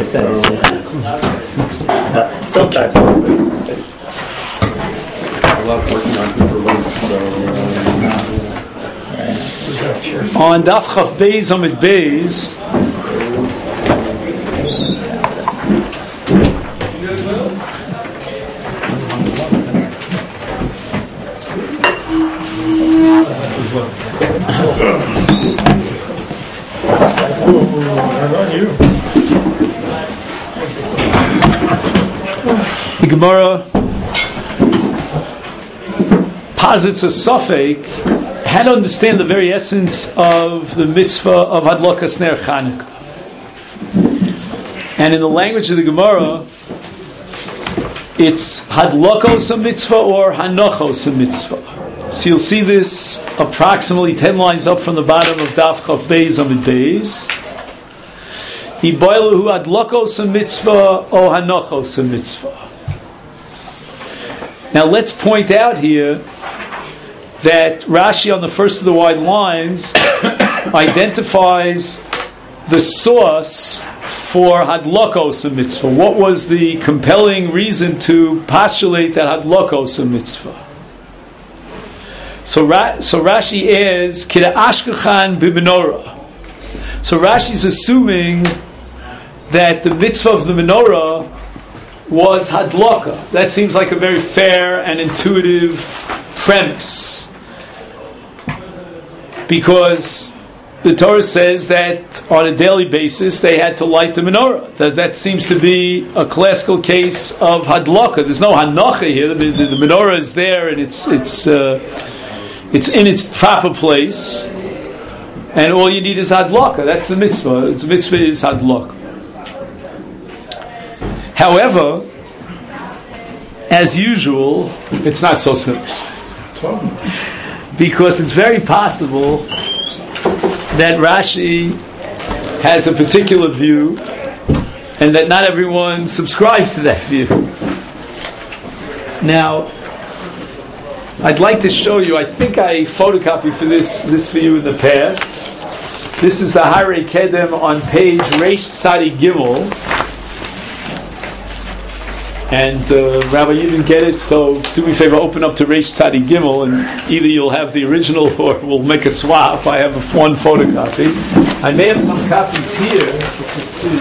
sense. Sometimes. I love working on Hoover links, so On Daf Chaf Beis Amid Beis, the Gemara posits a suffix how to understand the very essence of the mitzvah of Hadlakas Ner Chanukah. And in the language of the Gemara, it's Hadlakos a mitzvah or Hanochos a mitzvah. So you'll see this approximately 10 lines up from the bottom of Daf Chaf Beis Amid Beis. Iboilu Hadlakos a mitzvah or Hanochos a mitzvah. Now let's point out here that Rashi on the first of the wide lines identifies the source for Hadlakos a mitzvah. What was the compelling reason to postulate that Hadlakos a mitzvah? So Rashi adds Kida Ashkechan b'menorah. So Rashi's assuming that the mitzvah of the menorah was Hadlaka. That seems like a very fair and intuitive premise, because the Torah says that on a daily basis they had to light the menorah. That seems to be a classical case of Hadlaka. There's no Hanocha here. The menorah is there and it's in its proper place, and all you need is Hadlaka. That's the mitzvah. The mitzvah is Hadlaka. However, as usual, it's not so simple, because it's very possible that Rashi has a particular view and that not everyone subscribes to that view. Now, I'd like to show you, I think I photocopied this for you in the past. This is the Harei Kedem on page Reish Tzadi Gimel. And Rabbi, you didn't get it, so do me a favor, open up to Reish Tzadi Gimel, and either you'll have the original or we'll make a swap. I have one photocopy. I may have some copies here. Let's see.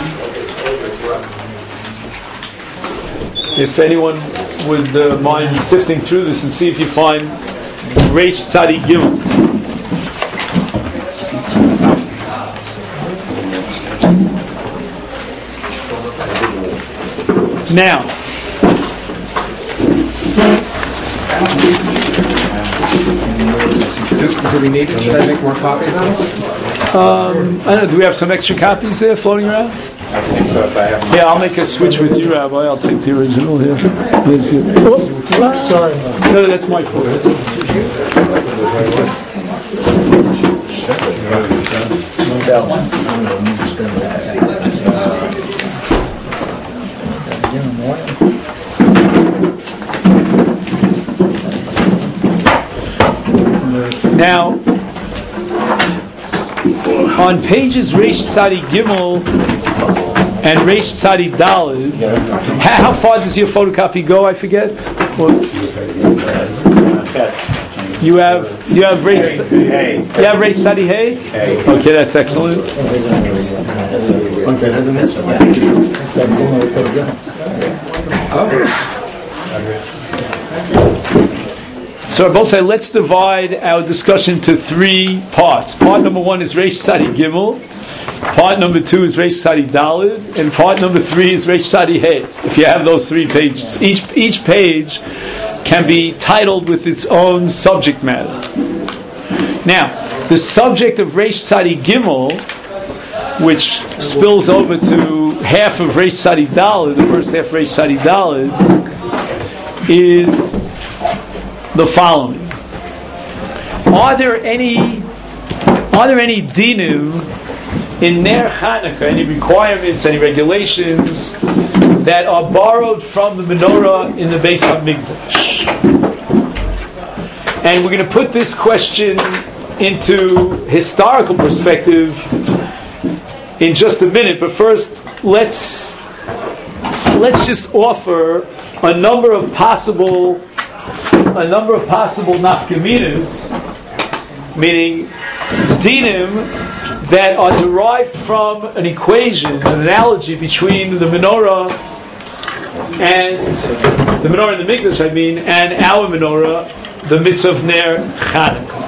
If anyone would mind sifting through this and see if you find Reish Tzadi Gimel. Now, do we need it? Should I make more copies of it? I don't know, do we have some extra copies there floating around? I think so, if I have. Yeah, I'll make a switch with you, Rabbi. I'll take the original here. Sorry. No, that's my fault. Now, on pages Reish Tzadi Gimel and Reish Tzadi Daled, how far does your photocopy go? I forget. You have Reish Tzadi Hey? Okay, that's excellent. So I both say let's divide our discussion to 3 parts. Part number 1 is Reish Tzadi Gimel. Part number 2 is Reish Tzadi Daled, and part number 3 is Reish Tzadi Hey. If you have those 3 pages, each page can be titled with its own subject matter. Now, the subject of Reish Tzadi Gimel, which spills over to half of Reish Tzadi Daled, the first half of Reish Tzadi Daled, is the following: Are there any dinim in Ner Chanukah, any requirements, any regulations that are borrowed from the menorah in the Beis HaMikdash? And we're going to put this question into historical perspective in just a minute, but first let's let's just offer a number of possible nafkaminas, meaning dinim that are derived from an equation, an analogy between the menorah and the Mikdash, and our menorah, the mitzvah of Ner Chanukah.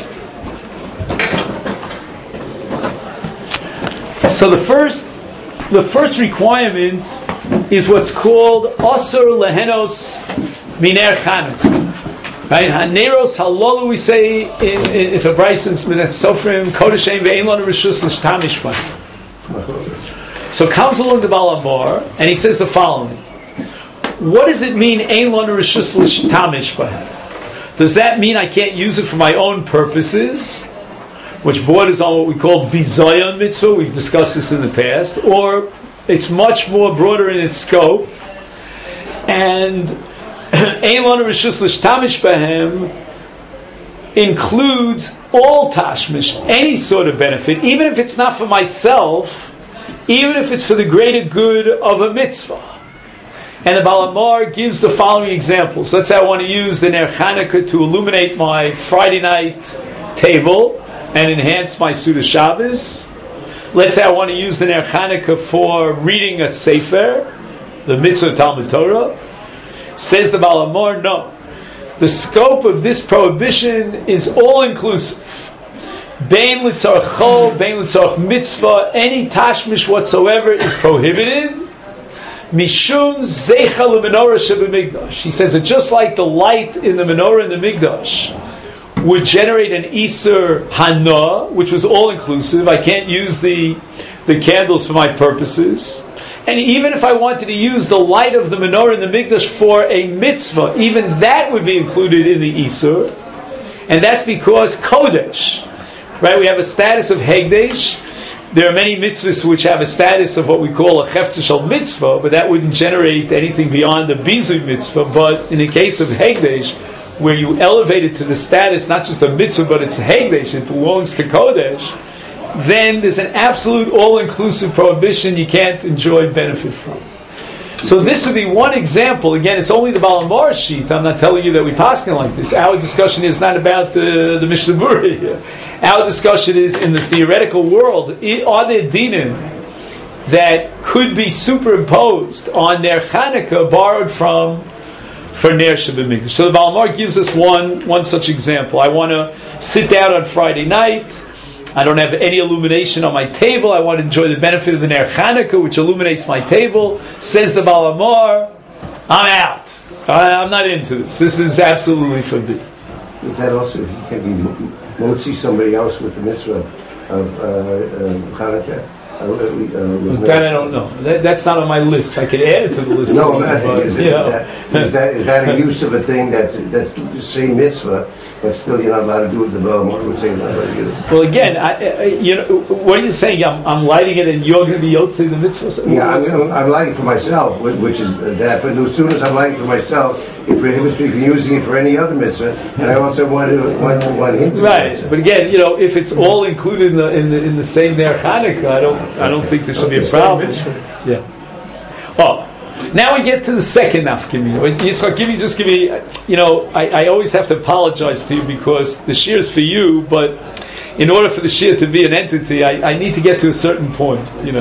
So the first requirement is what's called Asur Lehenos Miner Chanukah. Right? Haneros Halalu, we say in a Bryson Minat Sofrim, Kodeshem Ve'en Lanu Rishus L'Shtamish B'hem. So comes along the Baal Amor, and he says the following. What does it mean, Ein Lanu Rishus L'Shtamish B'hem? Does that mean I can't use it for my own purposes, which borders on what we call Bizayon Mitzvah? We've discussed this in the past. Or it's much more broader in its scope. And Ein Lanu Rishus L'Shtamish B'hem includes all tashmish, any sort of benefit, even if it's not for myself, even if it's for the greater good of a mitzvah. And the Baal Amar gives the following examples. Let's say I want to use the Ner Chanukah to illuminate my Friday night table and enhance my Suda Shabbos. Let's say I want to use the Ner Chanukah for reading a Sefer, the mitzvah of Talmud Torah. Says the Baal Amar, no. The scope of this prohibition is all-inclusive. Bein l'tzarech chol, bein l'tzarech mitzvah, any tashmish whatsoever is prohibited. Mishum zeicha l'menorah shebemigdash. He says that just like the light in the menorah in the Migdash would generate an Isur Hana, which was all-inclusive. I can't use the candles for my purposes. And even if I wanted to use the light of the menorah in the Migdash for a mitzvah, even that would be included in the Isur. And that's because Kodesh, right? We have a status of Hegdesh. There are many mitzvahs which have a status of what we call a Chefetz Shel mitzvah, but that wouldn't generate anything beyond a Bizui mitzvah. But in the case of Hegdesh, where you elevate it to the status, not just a mitzvah, but it's Hegdesh, it belongs to Kodesh, then there's an absolute all-inclusive prohibition you can't enjoy benefit from. So this would be one example. Again, it's only the Baal Amar sheet. I'm not telling you that we paskin like this. Our discussion is not about the Mishnah Berurah here. Our discussion is in the theoretical world. Are there dinim that could be superimposed on Ner Chanukah borrowed for Ner Shebemigdash? So the Baal Amar gives us one such example. I want to sit down on Friday night. I don't have any illumination on my table. I want to enjoy the benefit of the Ner Chanukah, which illuminates my table. Says the Baal Amar, I'm out. I'm not into this. This is absolutely forbidden. Is that also, if you can be motzi somebody else with the mitzvah of Chanukah? That I don't know. That's not on my list. I could add it to the list. No, I'm asking, is that a use of a thing that's the same mitzvah, but still you're not allowed to do it? The Baal Amar would say not allowed to do it. Well, again, what are you saying? I'm lighting it, and you're going to be yotzei the mitzvah. Yeah, I'm lighting for myself, which is that. But as soon as I'm lighting for myself, it prohibits me from using it for any other mitzvah, and I also want him to. Right, but again, if it's all included in the same Ner Chanukah, I don't think there should be a problem. Yeah. Oh. Now we get to the second nafkamina. Yitzchak, just give me. I always have to apologize to you because the shir is for you, but in order for the shir to be an entity, I need to get to a certain point.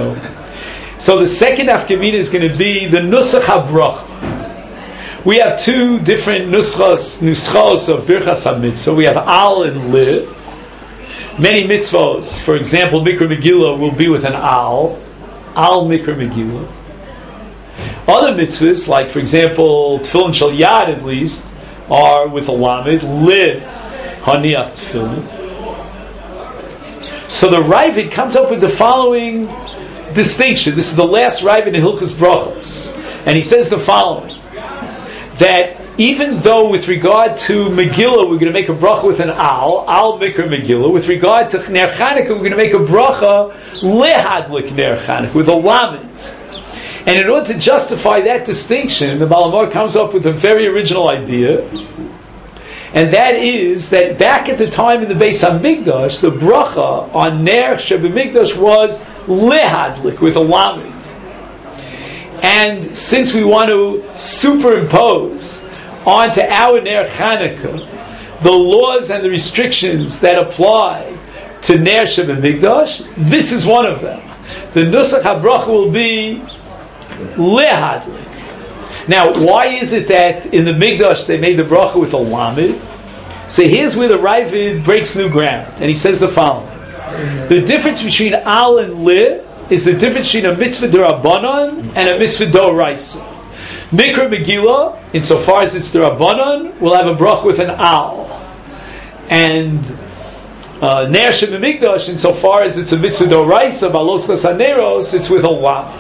So the second nafkamina is going to be the nusach habracha. We have two different nuschos of birchas hamitzvah. So we have al and li. Many mitzvos, for example, Mikra Megillah will be with an al Mikra Megillah. Other mitzvahs, like for example, Tefillin Shel Yad at least, are with a lamed, li haniach tefillin. So the Ravid comes up with the following distinction. This is the last Ravid in Hilchos Brachos, and he says the following: that even though with regard to Megillah we're going to make a bracha with an al Mikra Megillah, with regard to Ner Chanukah we're going to make a bracha lehadlik Ner Chanukah with a lamed. And in order to justify that distinction, the Baal Amar comes up with a very original idea, and that is that back at the time in the Beis HaMikdash, the bracha on Ner Shebemigdash was lehadlik with a lamed. And since we want to superimpose onto our Ner Chanukah the laws and the restrictions that apply to Ner Shebemigdash, this is one of them. The Nusach HaBracha will be Lehadlik. Now, why is it that in the Migdash they made the bracha with a lamed? So here's where the Ravid breaks new ground, and he says the following. The difference between al and li is the difference between a mitzvah d'Rabbanan and a mitzvah d'Oraisa. Mikra Megillah, insofar as it's d'Rabbanan, will have a bracha with an al. And Ner Shebemigdash, insofar as it's a mitzvah d'Oraisa, Balos Chasaneros, it's with a lamed.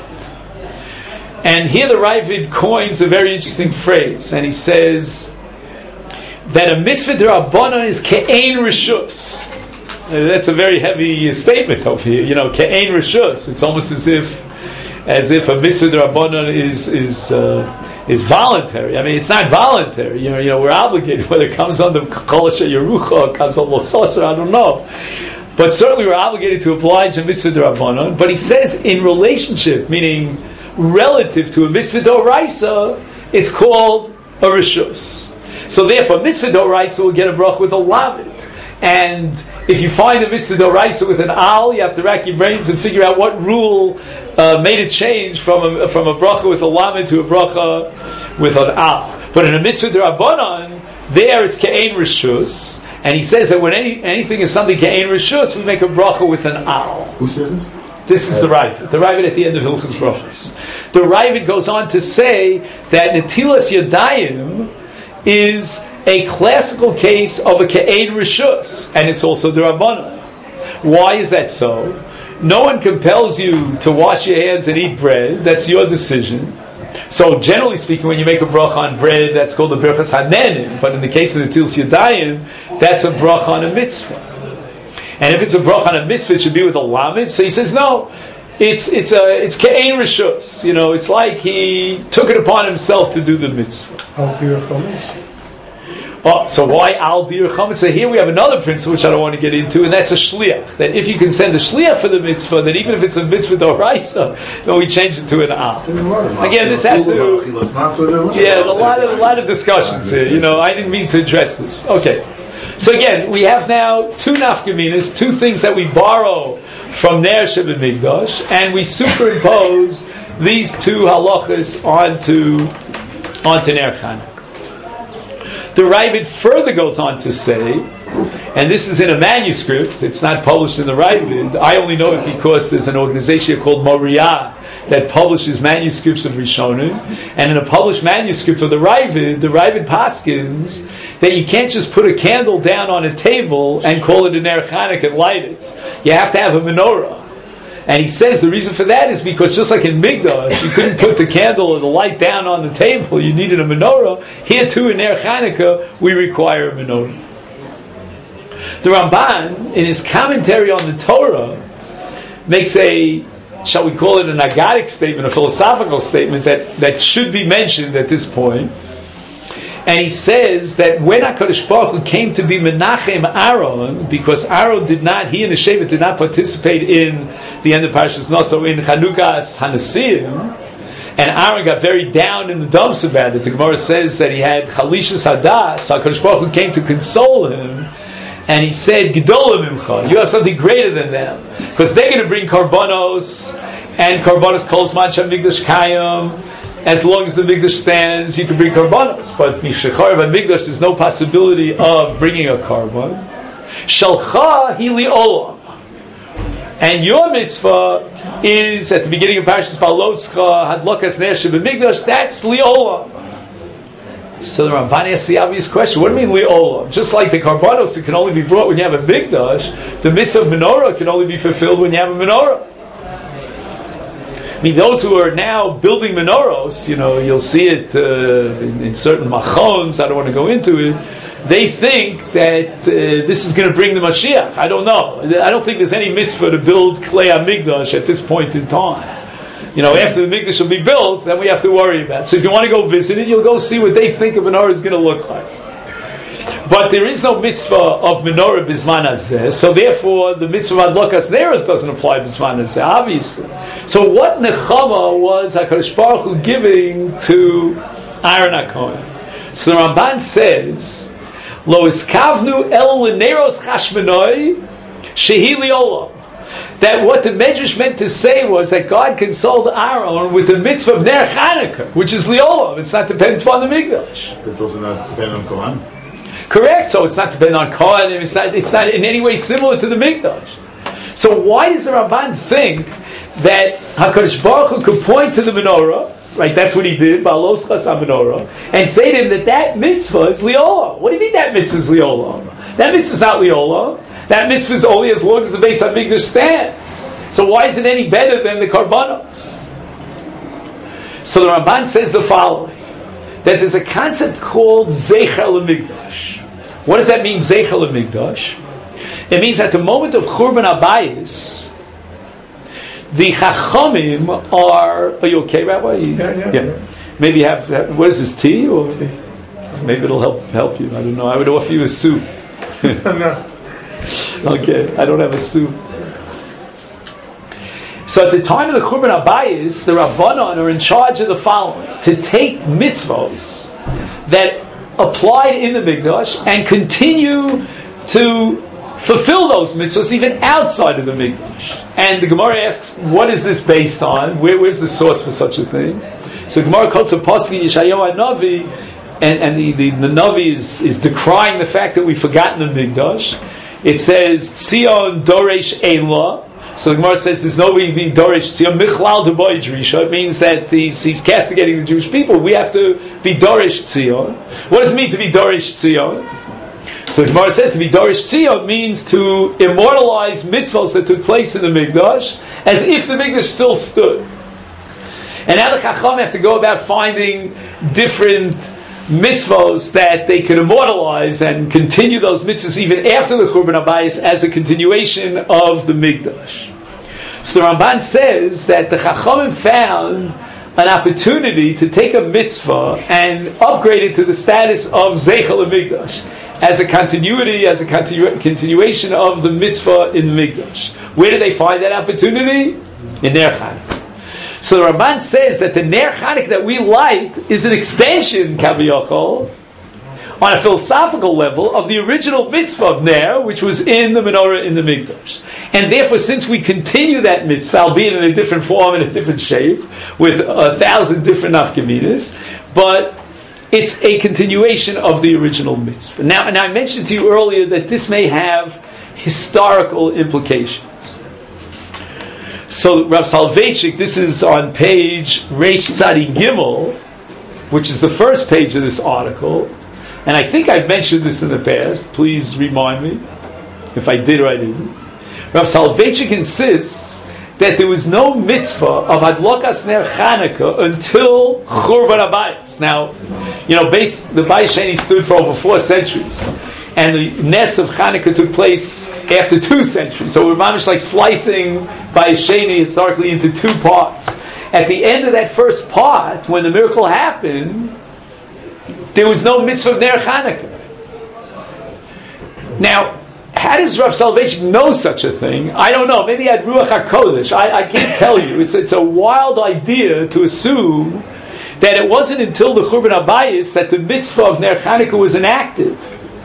And here the Ravid coins a very interesting phrase, and he says that a mitzvah d'Rabbanan is ke'ein rishus. That's a very heavy statement over here. Ke'ein rishus. It's almost as if a mitzvah d'Rabbanan is voluntary. I mean, it's not voluntary. We're obligated. Whether it comes under Kol Asher Yerucha, it comes under Lososar, I don't know. But certainly we're obligated to oblige a mitzvah d'Rabbanan. But he says in relationship, meaning relative to a mitzvah d'Oraisa, it's called a rishus. So therefore, mitzvah d'Oraisa will get a bracha with a lamed. And if you find a mitzvah d'Oraisa with an al, you have to rack your brains and figure out what rule made a change from a bracha with a lamed to a bracha with an al. But in a mitzvah d'Rabbanan, there it's ke'ein rishus. And he says that when anything is something ke'ein rishus, we make a bracha with an al. Who says this? This is the Ravid. The Ravid at the end of Hilchos Brachos. The Ravid goes on to say that Netilas Yadayim is a classical case of a Ke'ein Rishus, and it's also the Rabbanan. Why is that so? No one compels you to wash your hands and eat bread. That's your decision. So generally speaking, when you make a bracha on bread, that's called a Birchas Hanenim. But in the case of the Netilas Yadayim, that's a bracha on a mitzvah. And if it's a bracha on a mitzvah, it should be with a lamed. So he says, no, it's ke'ein rishus. It's like he took it upon himself to do the mitzvah. Al bir chametz. So why al bir chametz? So here we have another principle which I don't want to get into, and that's a shliach. That if you can send a shliach for the mitzvah, that even if it's a mitzvah d'oraisa, then we change it to an al. Again, this has to. Yeah, a lot of discussions here. I didn't mean to address this. Okay. So again, we have now two nafkaminas, two things that we borrow from Ner Shebemigdash, and we superimpose these two halachas onto Ner Chanukah. The Ravid further goes on to say, and this is in a manuscript, it's not published in the Ravid, I only know it because there's an organization called Moriah that publishes manuscripts of Rishonim, and in a published manuscript of the Ravid paskins that you can't just put a candle down on a table and call it a Ner Chanukah and light it. You have to have a menorah. And he says the reason for that is because just like in Migdash, you couldn't put the candle or the light down on the table, you needed a menorah. Here too in Ner Chanukah, we require a menorah. The Ramban, in his commentary on the Torah, makes a, shall we call it an agadic statement, a philosophical statement that should be mentioned at this point. And he says that when HaKadosh Baruch Hu came to be Menachem Aaron, because Aaron he and the Shevet did not participate in the end of Parashas Naso, in Chanukas Hanasiim, and Aaron got very down in the dumps about it. The Gemara says that he had Chalishas Hadas, so HaKadosh Baruch Hu came to console him, and he said, Gedolah Mimcha, you have something greater than them, because they're going to bring Karbanos, and Karbanos Kol Zman Shemigdash Kayam. As long as the Mikdash stands, you can bring karbanos. But Mishacharav and Mikdash, there's no possibility of bringing a karban. Shalcha hili olam. And your mitzvah is, at the beginning of Parashas Baloscha, Hadlokas Ner Shebemigdash, that's liolam. So the Ramban asks the obvious question, what do you mean liolam? Just like the karbanos, it can only be brought when you have a Mikdash, the mitzvah of menorah can only be fulfilled when you have a menorah. I mean, those who are now building menorahs, you'll see it in certain machons, I don't want to go into it, they think that this is going to bring the Mashiach. I don't know. I don't think there's any mitzvah to build Klei HaMikdash at this point in time. After the Mikdash will be built, then we have to worry about it. So if you want to go visit it, you'll go see what they think a menorah is going to look like. But there is no mitzvah of menorah bisman hazeh, so therefore the mitzvah of adlokas neros doesn't apply bisman hazeh, obviously. So what nechama was HaKadosh Baruch Hu giving to Aaron HaKohen? So the Ramban says, Lo iskavnu el leneros chashmenoi shehi liolam. That what the Medrash meant to say was that God consoled Aaron with the mitzvah of Ner Chanukah, which is liolam. It's not dependent upon the Mikdash. It's also not dependent on Kohen. Correct. So it's not dependent on Kohen. It's not in any way similar to the Mikdash. So why does the Ramban think that HaKadosh Baruch Hu could point to the menorah? Right, that's what he did, Ba'alos Chas HaMenorah, and say to him that mitzvah is liolam. What do you mean that mitzvah is liolam? That mitzvah is not liolam. That mitzvah is only as long as the Beis HaMikdash stands. So why is it any better than the Karbanos? So the Ramban says the following, that there's a concept called Zeicher LeMikdash. What does that mean, Zeicher LeMikdash? It means at the moment of Churban Abayis, the Chachamim are you okay, Rabbi? Yeah. Maybe you have what is this, tea? Or tea. Maybe it'll help you. I don't know. I would offer you a soup. No. Okay, I don't have a soup. So at the time of the Churban Abayis, the Rabbanon are in charge of the following: to take mitzvos that applied in the Mikdash and continue to fulfill those mitzvahs even outside of the Mikdash. And the Gemara asks, what is this based on? Where's the source for such a thing? So the Gemara quotes a pasuk in Yeshayahu HaNavi, and the Navi is decrying the fact that we've forgotten the Mikdash. It says, Tzion Doresh Ein La. So the Gemara says there's no way being Doresh Tzion Michlal Deboy Drisha. It means that he's castigating the Jewish people. We have to be Doresh Tzion. What does it mean to be Doresh Tzion? So the Gemara says to be Dorish Tzion means to immortalize mitzvahs that took place in the Mikdash as if the Mikdash still stood. And now the Chacham have to go about finding different mitzvahs that they can immortalize and continue those mitzvahs even after the Churban Abayis as a continuation of the Mikdash. So the Ramban says that the Chachamim found an opportunity to take a mitzvah and upgrade it to the status of Zeicher LeMikdash, as a continuity, as a continuation of the mitzvah in the Mikdash. Where did they find that opportunity? In Ner Chanukah. So the Ramban says that the Ner Chanukah that we light is an extension, Kaviyachol, on a philosophical level of the original mitzvah of Ner, which was in the menorah in the Mikdash. And therefore, since we continue that mitzvah, albeit in a different form, in a different shape, with 1,000 different nafkaminas, but it's a continuation of the original mitzvah. Now, and I mentioned to you earlier that this may have historical implications. So, Rav Soloveitchik, this is on page Reish Tzadi Gimel, which is the first page of this article, and I think I've mentioned this in the past. Please remind me if I did or I didn't. Rav Soloveitchik insists that there was no mitzvah of Hadlokas Ner Chanukah until Churban Abayis. Now, the Bayis Sheni stood for over 4 centuries, and the Nes of Chanukah took place after 2 centuries. So we're managed like slicing Bayis Sheni historically into 2 parts. At the end of that first part, when the miracle happened, there was no mitzvah of Ner Chanukah. Now, how does Rav Soloveitchik know such a thing? I don't know. Maybe he had Ruach HaKodesh. I can't tell you. It's a wild idea to assume that it wasn't until the Churban Abayis that the mitzvah of Ner Chanukah was enacted.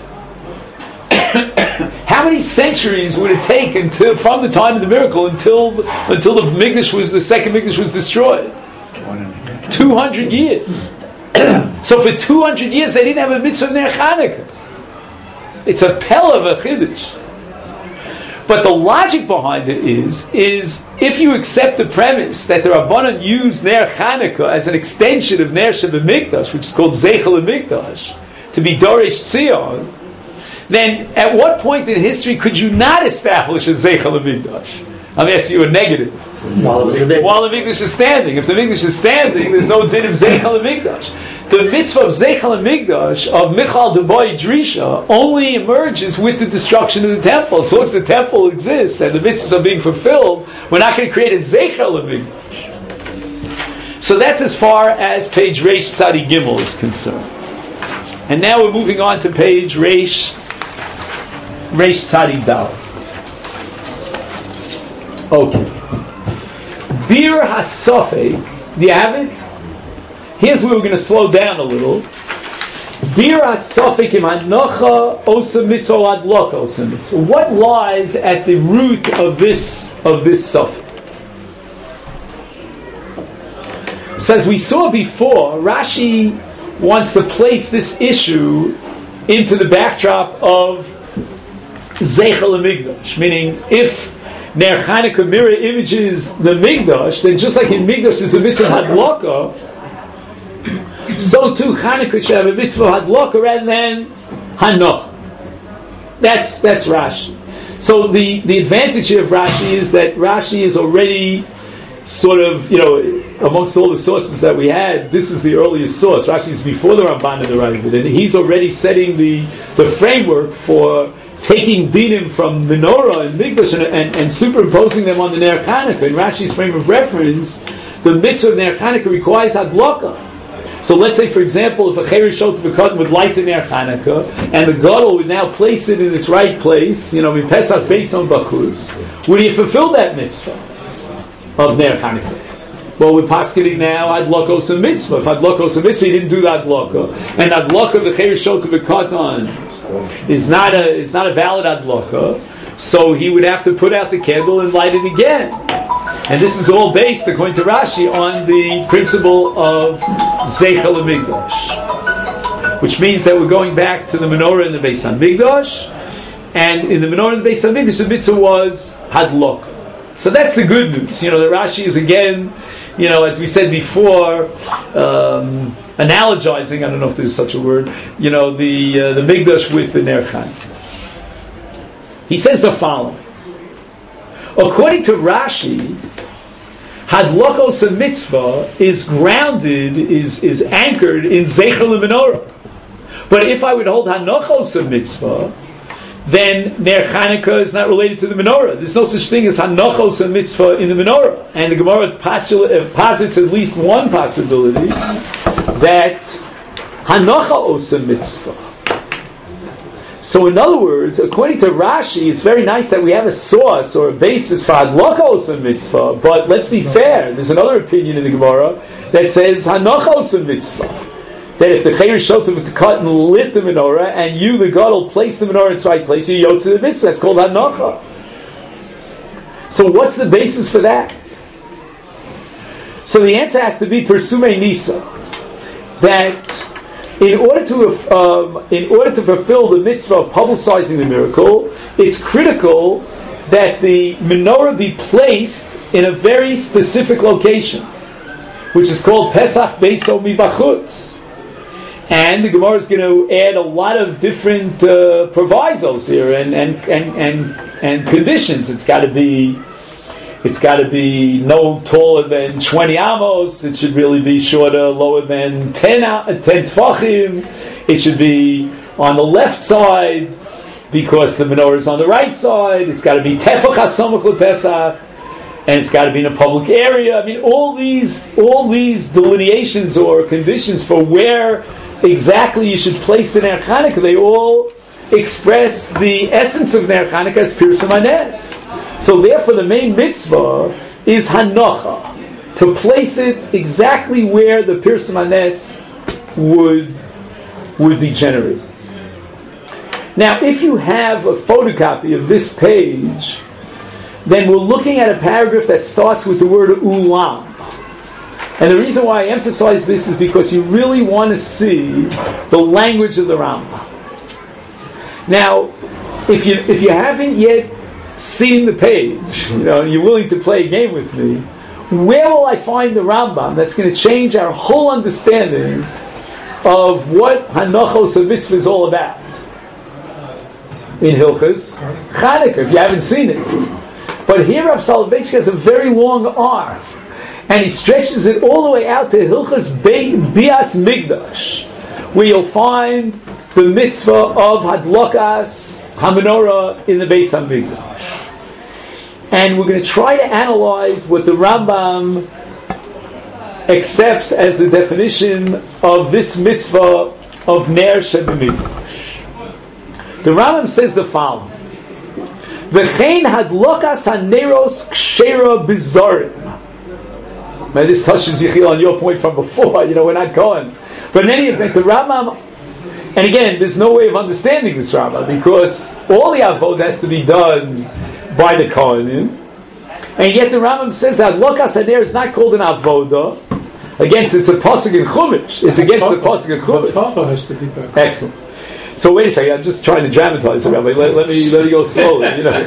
How many centuries would it take from the time of the miracle until the second Mikdash was destroyed? 200 years. So for 200 years they didn't have a mitzvah of Ner Chanukah. It's a pella of a chiddush. But the logic behind it is if you accept the premise that the Rabbanan used Ner Chanukah as an extension of Ner Shebemikdash, which is called Zeicher LeMikdash, to be Dorish Tzion, then at what point in history could you not establish a Zeicher LeMikdash? I'm asking you a negative. While the Mikdash is standing. If the Mikdash is standing, there's no din of Zeicher LeMikdash. The mitzvah of Zeicher LeMikdash, of Michal Deboy Drisha, only emerges with the destruction of the temple. So long as the temple exists and the mitzvahs are being fulfilled, we're not going to create a Zeicher LeMikdash. So that's as far as page Reish Tzadi Gimel is concerned. And now we're moving on to page Reish Tzadi Dal. Okay. Bir HaSofek, do you have it? Here's where we're going to slow down a little. Bir HaSofek im hanocha osa mitzvah adloka osa mitzvah. What lies at the root of this sofek? So as we saw before, Rashi wants to place this issue into the backdrop of Zeichel HaMikdash, meaning if Ner Chanukah mirror images the Mikdash, then just like in Mikdash there's a mitzvah hadlaka, so too Chanukah should have a mitzvah hadlaka rather than hanoch. That's Rashi. So the advantage here of Rashi is that Rashi is already sort of, amongst all the sources that we had, this is the earliest source. Rashi is before the Ramban and the Ravid, and he's already setting the framework for taking dinim from menorah and mikdash and superimposing them on the Ner Chanukah. In Rashi's frame of reference, the mitzvah of Ner Chanukah requires hadlaka. So let's say, for example, if a Chayrish Shot V'Katan would light the Ner Chanukah, and the Gadol would now place it in its right place, in Pesach Beis on Bachutz, would he fulfill that mitzvah of Ner Chanukah? Well, we're paskening now hadlaka some mitzvah. If hadlaka some mitzvah, he didn't do the hadlaka, and hadlaka of the Chayrish Shot V'Katan is not a valid adlaka, so he would have to put out the candle and light it again. And this is all based, according to Rashi, on the principle of Zeichel HaMikdash, which means that we're going back to the menorah in the Beis HaMikdash, and in the menorah in the Beis HaMikdash the mitzvah was hadlaka. So that's the good news. That Rashi is again, as we said before, analogizing, I don't know if there's such a word, the Mikdash with the Ner Chanukah. He says the following. According to Rashi, hadlakos a mitzvah is grounded, is anchored in Zeichel HaMenorah. But if I would hold hanachos a mitzvah, then Ner Chanukah is not related to the menorah. There's no such thing as hanachos a mitzvah in the menorah. And the Gemara posits at least one possibility, that hanacha osa mitzvah. So in other words, according to Rashi, it's very nice that we have a source or a basis for hadlaka osa mitzvah, but let's be fair, there's another opinion in the Gemara that says hanacha osa mitzvah. That if the Chayrish Shot V'Katan lit the menorah, and you, the Gadol, place the menorah in its right place, you yotze the mitzvah. That's called hanacha. So what's the basis for that? So the answer has to be Persume Nisa. That in order to fulfill the mitzvah of publicizing the miracle, it's critical that the menorah be placed in a very specific location, which is called Pesach Beiso Mibachutz. And the Gemara is going to add a lot of different provisos here and conditions. It's got to be no taller than 20 amos. It should really be shorter, lower than 10 tfachim. It should be on the left side because the menorah is on the right side. It's got to be tefach hasamach lePesach, and it's got to be in a public area. I mean, all these delineations or conditions for where exactly you should place the Ner Chanukah, they all express the essence of Ner Chanukah as Pirsum Hanes. So therefore the main mitzvah is hanacha, to place it exactly where the Pirsum Hanes would be generated. Now if you have a photocopy of this page, then we're looking at a paragraph that starts with the word ulam. And the reason why I emphasize this is because you really want to see the language of the Rambam. Now, if you haven't yet seen the page, you're willing to play a game with me, where will I find the Rambam that's going to change our whole understanding of what Hanachos of Mitzvah is all about? In Hilchos Chanukah, if you haven't seen it. But here Rav Soloveitchik has a very long arm, and he stretches it all the way out to Hilchos Bias Migdash, where you'll find the mitzvah of Hadlakas HaMenorah in the Beis HaMikdash. And we're going to try to analyze what the Rambam accepts as the definition of this mitzvah of Ner Shebemikdash. The Rambam says the following: V'chein hadlokas haneros kshera bizarim. Man, this touches Yechiel on your point from before. We're not going. But in any event, the Rambam, and again, there's no way of understanding this Rambam because all the avod has to be done by the Kohanim, and yet the Rambam says that Lokas Haner is not called an avoda. Against it's a pasuk in Chumash. It's against the pasuk in Chumash. Hatafa has to be back. Excellent. So wait a second. I'm just trying to dramatize it, Rabbi. Let me go slowly.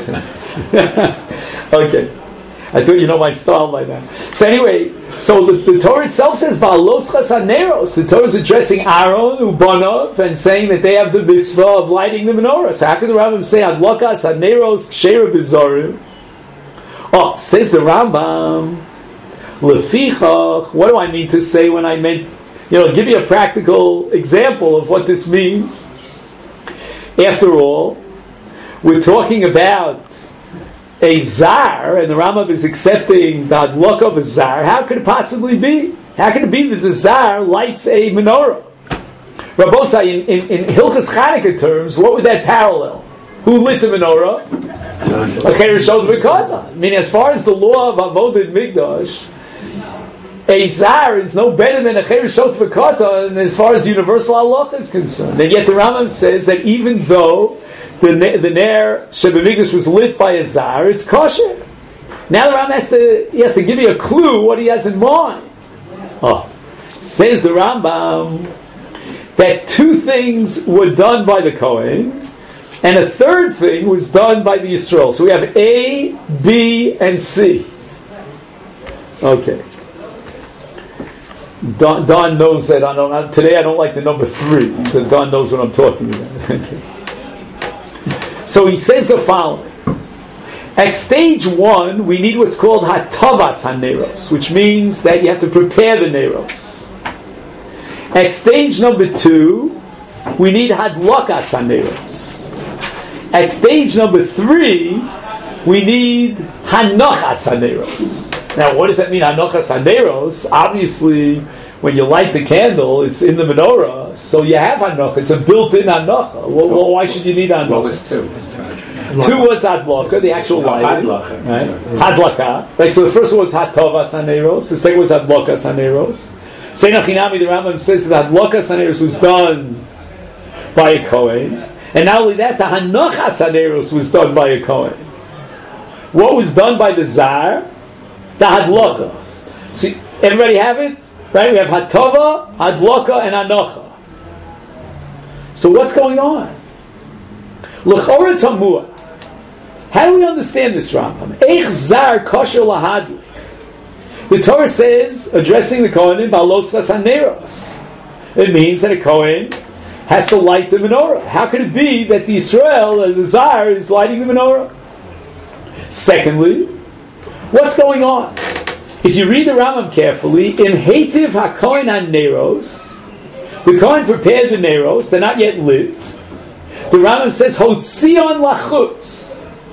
Okay. I thought you know my style by now. So anyway, the Torah itself says Ba'aloschas haneros. The Torah is addressing Aaron Ubanov and saying that they have the mitzvah of lighting the menorah. So how could the Rambam say Adlokas haneros kshera bizarim? Oh, says the Rambam, Lefichach. What do I mean to say when I meant? Give me a practical example of what this means. After all, we're talking about a zar, and the Rambam is accepting the hadlok of a zar. How could it possibly be? How can it be that the zar lights a menorah? Rabbosai, in Hilchas Chanukah terms, what would that parallel? Who lit the menorah? Okay, Rishon V'Kata. I mean, as far as the law of Avodah Mikdash, a zar is no better than a Rishon V'Kata, and as far as universal halacha is concerned. And yet the Rambam says that even though the Ner Shebemikdash was lit by a zar, it's kosher. Now the Rambam has to give me a clue what he has in mind. Says the Rambam that two things were done by the Kohen, and a third thing was done by the Yisrael. So we have A, B, and C. Okay. Don knows that today I don't like the number 3. So Don knows what I'm talking about. Okay. So he says the following. At stage 1, we need what's called hatavas haneros, which means that you have to prepare the neros. At stage number 2, we need hadlokas haneros. At stage number 3, we need hanochas haneros. Now, what does that mean, hanochas haneros? Obviously, when you light the candle, it's in the menorah, so you have hanocha. It's a built-in hanocha. Well, why should you need hanocha? What was 2? 2 was hadlaka, the actual lighting. Right? Hadlaka. Right, so the first one was hatovas haneros. The second was hadlokas haneros. Seinachinami, the Rambam says that hadlokas haneros was done by a Kohen. And not only that, the hanochas haneros was done by a Kohen. What was done by the zar? The hadlaka. See, everybody have it? Right? We have hatova, hadlaka, and hanocha. So what's going on? L'chora tamua. How do we understand this, Rambam? Eich zar kosher lahadlik. The Torah says, addressing the Kohanim, ba'aloschas haneros. It means that a Kohen has to light the menorah. How could it be that the Yisrael, the zar, is lighting the menorah? Secondly, what's going on? If you read the Rambam carefully, in Heitiv HaKohen HaNeros, the Kohen prepared the Neros, they're not yet lit. The Rambam says, Hotzion Lachutz.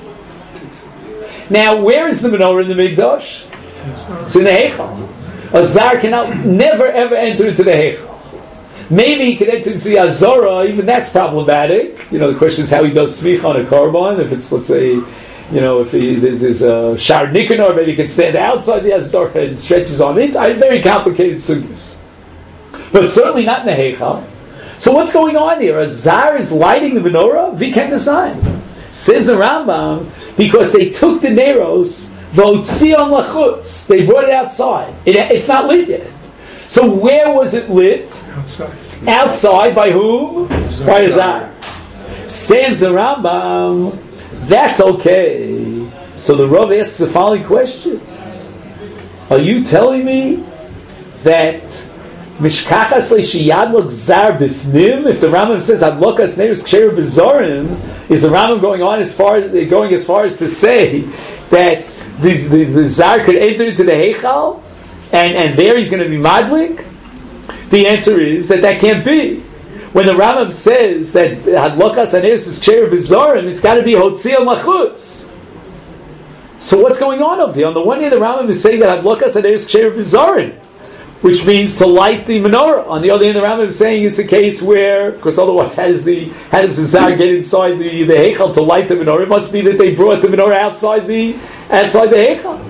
Now, where is the menorah in the Mikdash? It's in the Heichal. A zar cannot never ever enter into the Heichal. Maybe he could enter into the Azorah, even that's problematic. The question is how he does smicha on a korban. If it's, let's say, if there's a Shar Nikanor, maybe he can stand outside the Azorah and stretches on it. Very complicated sugyas. But certainly not in the Heichal. So what's going on here? A zar is lighting the menorah? We can't decide. Says the Rambam, because they took the Neros, Votzion Lachutz. They brought it outside. It's not lit yet. So where was it lit? Outside. Outside by whom? By a zar. Says the Rambam, that's okay. So the Rav asks the following question. Are you telling me that Mishkachas le'shiyadlok zar bifnim? If the Rambam says Adlokas neros ksher bezorim, is the Rambam going as far as to say that the zar could enter into the heichal and there he's going to be madlik? The answer is that can't be. When the Rambam says that Hadlokas neros is ksher bezorim, it's got to be Hotzion Lachutz. So what's going on over here? On the one hand, the Rambam is saying that Hadlokas neros ksher bezorim. which means to light the menorah. On the other hand, the Rambam is saying it's a case where, because otherwise, how does the Zar get inside the Heichal to light the menorah? It must be that they brought the menorah outside the Heichal.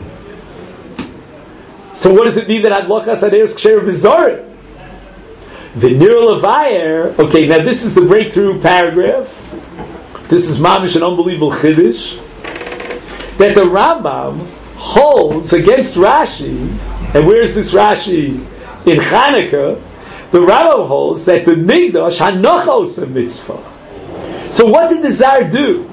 So what does it mean that Hadlakas Adeus Ksher B'Zorim? The Nir Levayer. Okay, now this is the breakthrough paragraph. This is mamish an unbelievable chiddush that the Rambam holds against Rashi. And where is this Rashi? In Chanukah, the Rambam holds that the Migdash Hanochos a mitzvah. So what did the Zar do?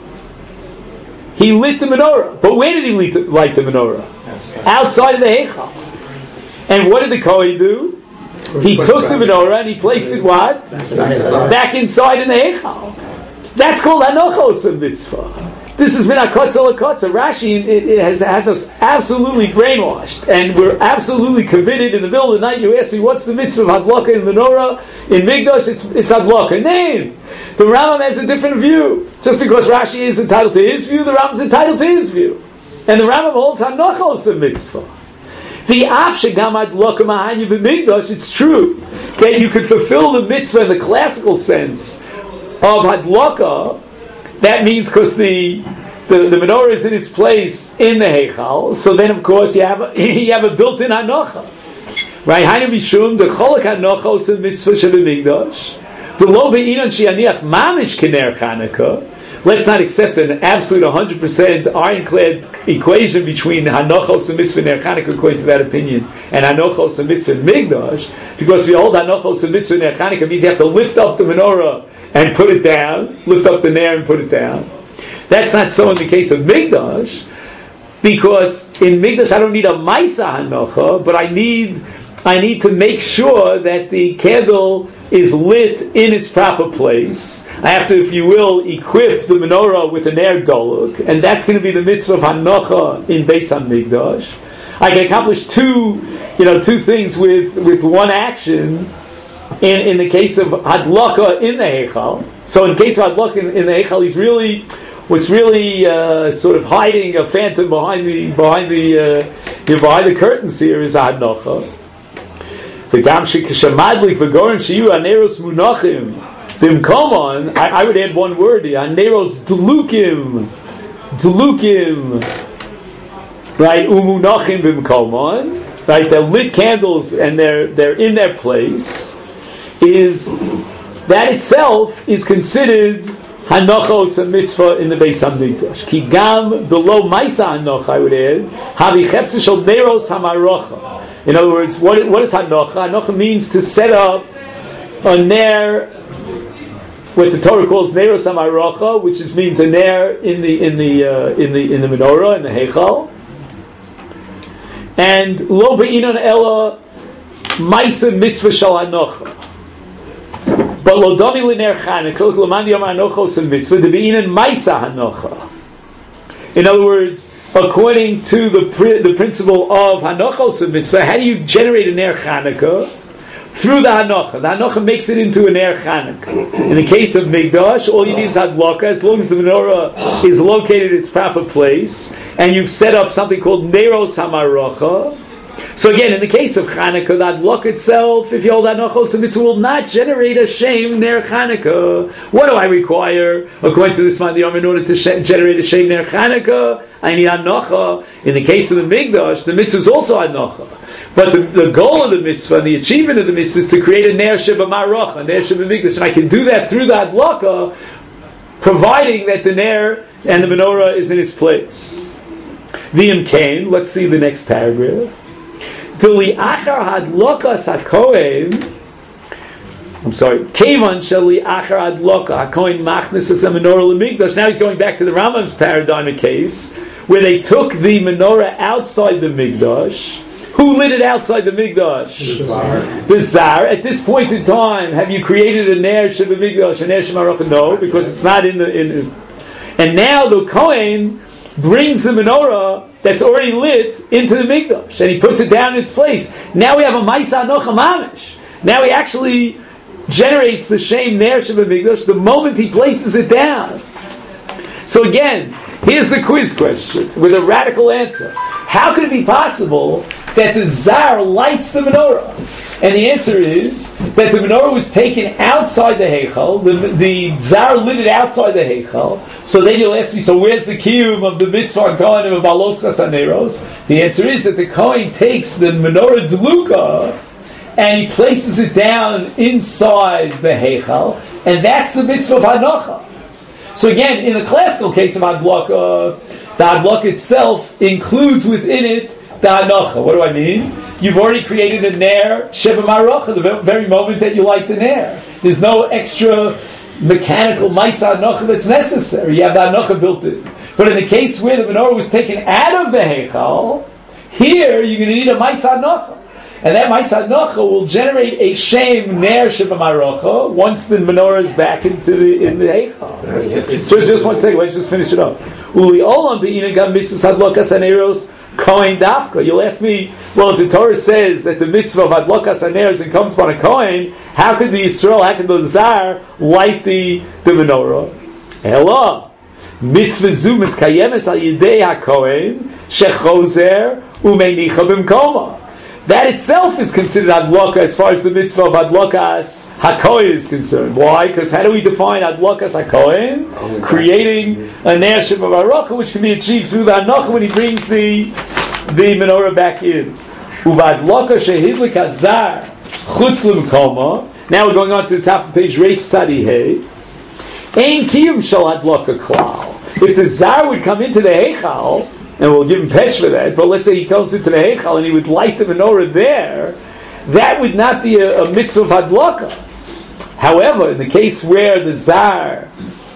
He lit the menorah. But where did he light the menorah? Outside of the Heichal. And what did the Kohen do? He took the menorah and he placed it what? Back inside in the Heichal. That's called Hanochos a mitzvah. This has been a kotza l'kotza. Rashi it has us absolutely brainwashed, and we're absolutely committed. In the middle of the night, you ask me, what's the mitzvah of Hadlaka in menorah? In Migdash, it's Hadlaka. Name! The Rambam has a different view. Just because Rashi is entitled to his view, the Rambam is entitled to his view. And the Rambam holds Hanochos the mitzvah. The Afshagam Hadlaka Mahanyu b'Migdash, it's true that you could fulfill the mitzvah in the classical sense of Hadlaka. That means because the menorah is in its place in the Heichal, so then of course you have a built-in Hanocha, right? Hainu mishum the cholak Hanochos of mitzvah shebemigdash the lo be'inan she'aniach mamish kener Chanukah. Let's not accept an absolute 100% ironclad equation between Hanochos and mitzvah ner Chanukah according to that opinion and Hanochos and mitzvah migdash, because we hold Hanochos and mitzvah ner Chanukah means you have to lift up the menorah and put it down, lift up the nair and put it down. That's not so in the case of Migdash, because in Migdash I don't need a Maisa Hanocha, but I need to make sure that the candle is lit in its proper place. I have to, if you will, equip the menorah with an air doluk, and that's going to be the mitzvah of Hanocha in Beis HaMikdash. I can accomplish two things with one action. In the case of Hadlaka in the Heichal, so in case of Hadlaka in the Heichal, what's really sort of hiding a phantom behind the curtains here is Hadlacha. The Gamshik Shamadlik Vagoran Shiu Aneros Munachim Bimkomon. I would add one word here. Aneros Dlukim, right? Umunachim Bimkomon. Right? They're lit candles and they're in their place. Is that itself is considered Hanochos a mitzvah in the Beis HaMikdash. Ki gam below Maisa Hanocha, I would add, Havi Chefze Shel Neros Hamarocha. In other words, what is Hanocha? Hanocha means to set up a ner, what the Torah calls Neros Hamarocha, which means a ner in the menorah, in the Heichal. And Lo Be'inon Ela Maisa Mitzvah Shel Hanocha. But lo dami l'ner Chanukah, l'mandi yom hanochos and mitzvah, to be in Maisa Hanocha. In other words, according to the principle of Hanochos and mitzvah, how do you generate a ner Chanukah? Through the Hanocha. The Hanocha makes it into a ner Chanukah. In the case of Migdash, all you need is Hadlaka, as long as the menorah is located in its proper place, and you've set up something called Neros Hamarocha. So again, in the case of Chanukah, the Hadlaka itself, if you hold Hanochos and mitzvah, will not generate a shame ner Chanukah. What do I require, according to this Mandi Yom, in order to generate a shame ner Chanukah? I need Hanocha. In the case of the Migdash, the mitzvah is also Hanocha. But the goal of the mitzvah, and the achievement of the mitzvah, is to create a ner sheba marocha, a ner sheba Migdash. And I can do that through the Hadlaka, providing that the ner and the menorah is in its place. V'im kain, let's see the next paragraph. Kevan sheli achar hadloka hakohen machnis as a menorah lemigdash. Now he's going back to the Rambam's paradigm case where they took the menorah outside the Migdash. Who lit it outside the Migdash? The Zar. At this point in time, have you created a ner sheba Migdash, a ner shema? No, because it's not in the. And now the Kohen brings the menorah that's already lit into the Migdash, and he puts it down in its place. Now we have a Maisa Hanocha Mamish. Now he actually generates the Shem Ner Sheba Migdash the moment he places it down. So again, here's the quiz question with a radical answer. how could it be possible that the Zar lights the menorah? And the answer is that the menorah was taken outside the Heichal, the Zar lit it outside the Heichal. So then you'll ask me, so where's the kiyum of the mitzvah on Kohen of Balosas Aneros? The answer is that the Kohen takes the menorah Deluka and he places it down inside the Heichal, and that's the mitzvah of Hanocha. So again, in the classical case of Hadlaka, the Hadlaka itself includes within it the Hanocha. What do I mean? You've already created a Ner Sheva Marocha the very moment that you light the Ner. There's no extra mechanical Maisa Hanocha that's necessary. You have the Hanocha built in. But in the case where the menorah was taken out of the Heichal, here you're going to need a Maisa Hanocha. And that Maisa Hanocha will generate a Shem Ner Sheva Marocha once the menorah is back in the Heichal. Just 1 second, let's just finish it up. Uli Olam Be'ina Gam Mitzvah Hadlokas Aneros Kohen Dafka. You'll ask me, well, if the Torah says that the mitzvah of Hadlokas Aneros incumbent upon a Kohen, how could the Yisrael, how could the Zar light the menorah? Hello. Mitzvah Zumas Kayemes Al Yidei HaKohen Shechozer Umeinicha B'mkoma. That itself is considered Hadlaka as far as the mitzvah of Hadlakas HaKohen is concerned. Why? Because how do we define Hadlakas HaKohen? Creating a Ner Sheva Marocha, which can be achieved through the Hanocha when he brings the menorah back in. Uvadlaka Shehidlik Hazar Chutz L'Mkoma. Now we're going on to the top of page Reish Tzadi Hey. Ein Kiyum Shal Hadlaka Klal. If the Zar would come into the Heichal, and we'll give him pesh for that, but let's say he comes into the Heichal and he would light the menorah there, that would not be a mitzvah of Hadlaka. However, in the case where the Zar,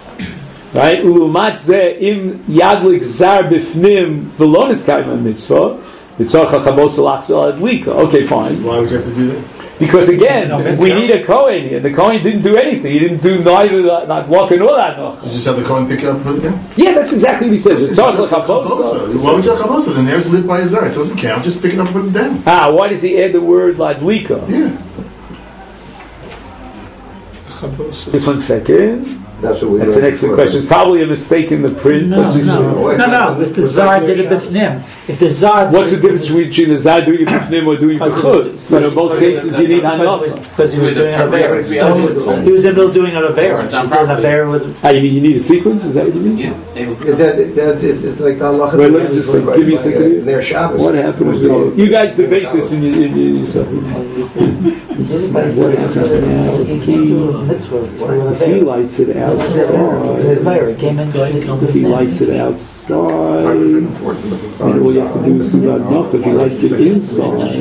right, Ulumat Zeh Im Yadlik Zar Bifnim V'lo Nizkayim Mitzvah, Yitzchak HaChabos Alachzal Adlika. Okay, fine. Why would you have to do that? Because again, we need a Kohen here. The Kohen didn't do anything. He didn't do neither Hadlaka nor Hanocha. You just have the Kohen pick it up again? Yeah, that's exactly what he says. It's not like Chabosa. Why would you have Chabosa? The Ner's lit by a Zar. It doesn't count. Just pick it up and put it down. Why does he add the word Ladlika? Yeah. Just 1 second. That's what we That's an excellent question. It's probably a mistake in the print. No. If the Zar did it b'fnim, if the Zar, what's the difference between the Zar doing it b'fnim or doing it b'chutz? But in both cases, you need Hanocha. Because he was doing an Avera. He was in the middle doing an Avera. He did an Avera with. You need a sequence? Is that what you mean? Yeah. It's like the Allah. Wait, let me just give me a second. Their Shabbos. What happened was you guys debate this in yourself. What happens now? If he lights it outside. If he lights it outside, then all you have to do is do enough. If he lights it inside,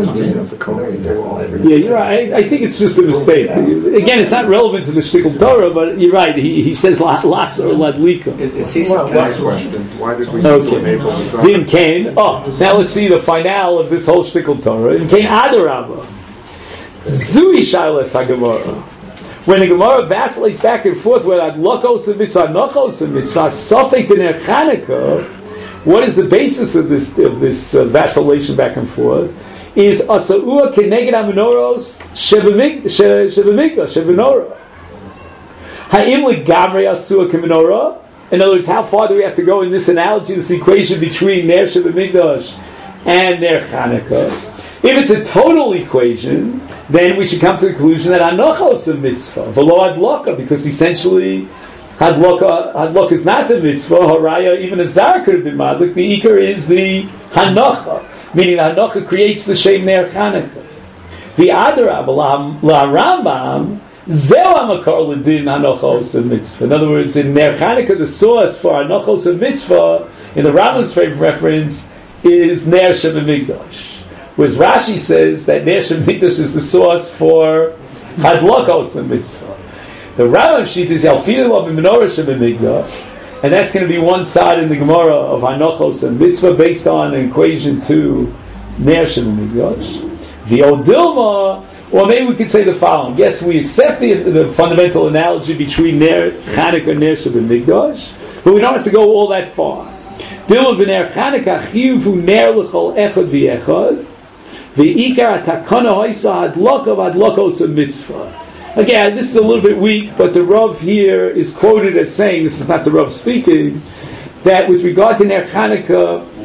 yeah, you're right. I think it's just a mistake. Again, it's not relevant to the Shtickle Torah, but you're right. He says lots or ladlika. It's a question. Why did we need to enable the Zar? In Cain. Now let's see the finale of this whole Shtickle Torah. In Cain Adarabba, Zui Shailas HaGemara. When the Gemara vacillates back and forth with Adlokos and Mitzvah, Nochos and Mitzvah, Sofek B'ner Chanukah, what is the basis of this vacillation back and forth? Is Asa'ua Keneged HaMenoros Shebemigdash, Shebenorah. Ha'im L'gamrei Asa'ua Kemenorah? In other words, how far do we have to go in this analogy, this equation between Ner Shebemigdash and Ner Chanukah? If it's a total equation, then we should come to the conclusion that Hanocha is a mitzvah, v'lo Hadlaka, because essentially Hadlaka is not the mitzvah. Haraya, even a Zar could have been madlik. The Iker is the Hanocha, meaning the Hanocha creates the Shem Ner Chanukah. The Adarab la Rambam zeu hamakor l'din Hanocha is a mitzvah. In other words, in Ner Chanukah, the source for Hanocha is a mitzvah in the Rambam's favorite reference is Ner Shebemigdash. Whereas Rashi says that Ner Shemikdash is the source for Hadlakos and Mitzvah. The Rambam sheet is Yalfinu of Menorah Shemikdash, and that's going to be one side in the Gemara of Hanochos and Mitzvah based on an equation to Ner Shemikdash. The Odilma, or maybe we could say the following: yes, we accept the fundamental analogy between Ner Chanukah and Ner Shemikdash, but we don't have to go all that far. Dilma b'Ner Chanukah chiyuv ner l'chol echad v'echad. The ikar atakana hoisa hadlaka v'hadlakos mitzvah. Again, this is a little bit weak, but the Rav here is quoted as saying, this is not the Rav speaking, that with regard to Ner Chanukah,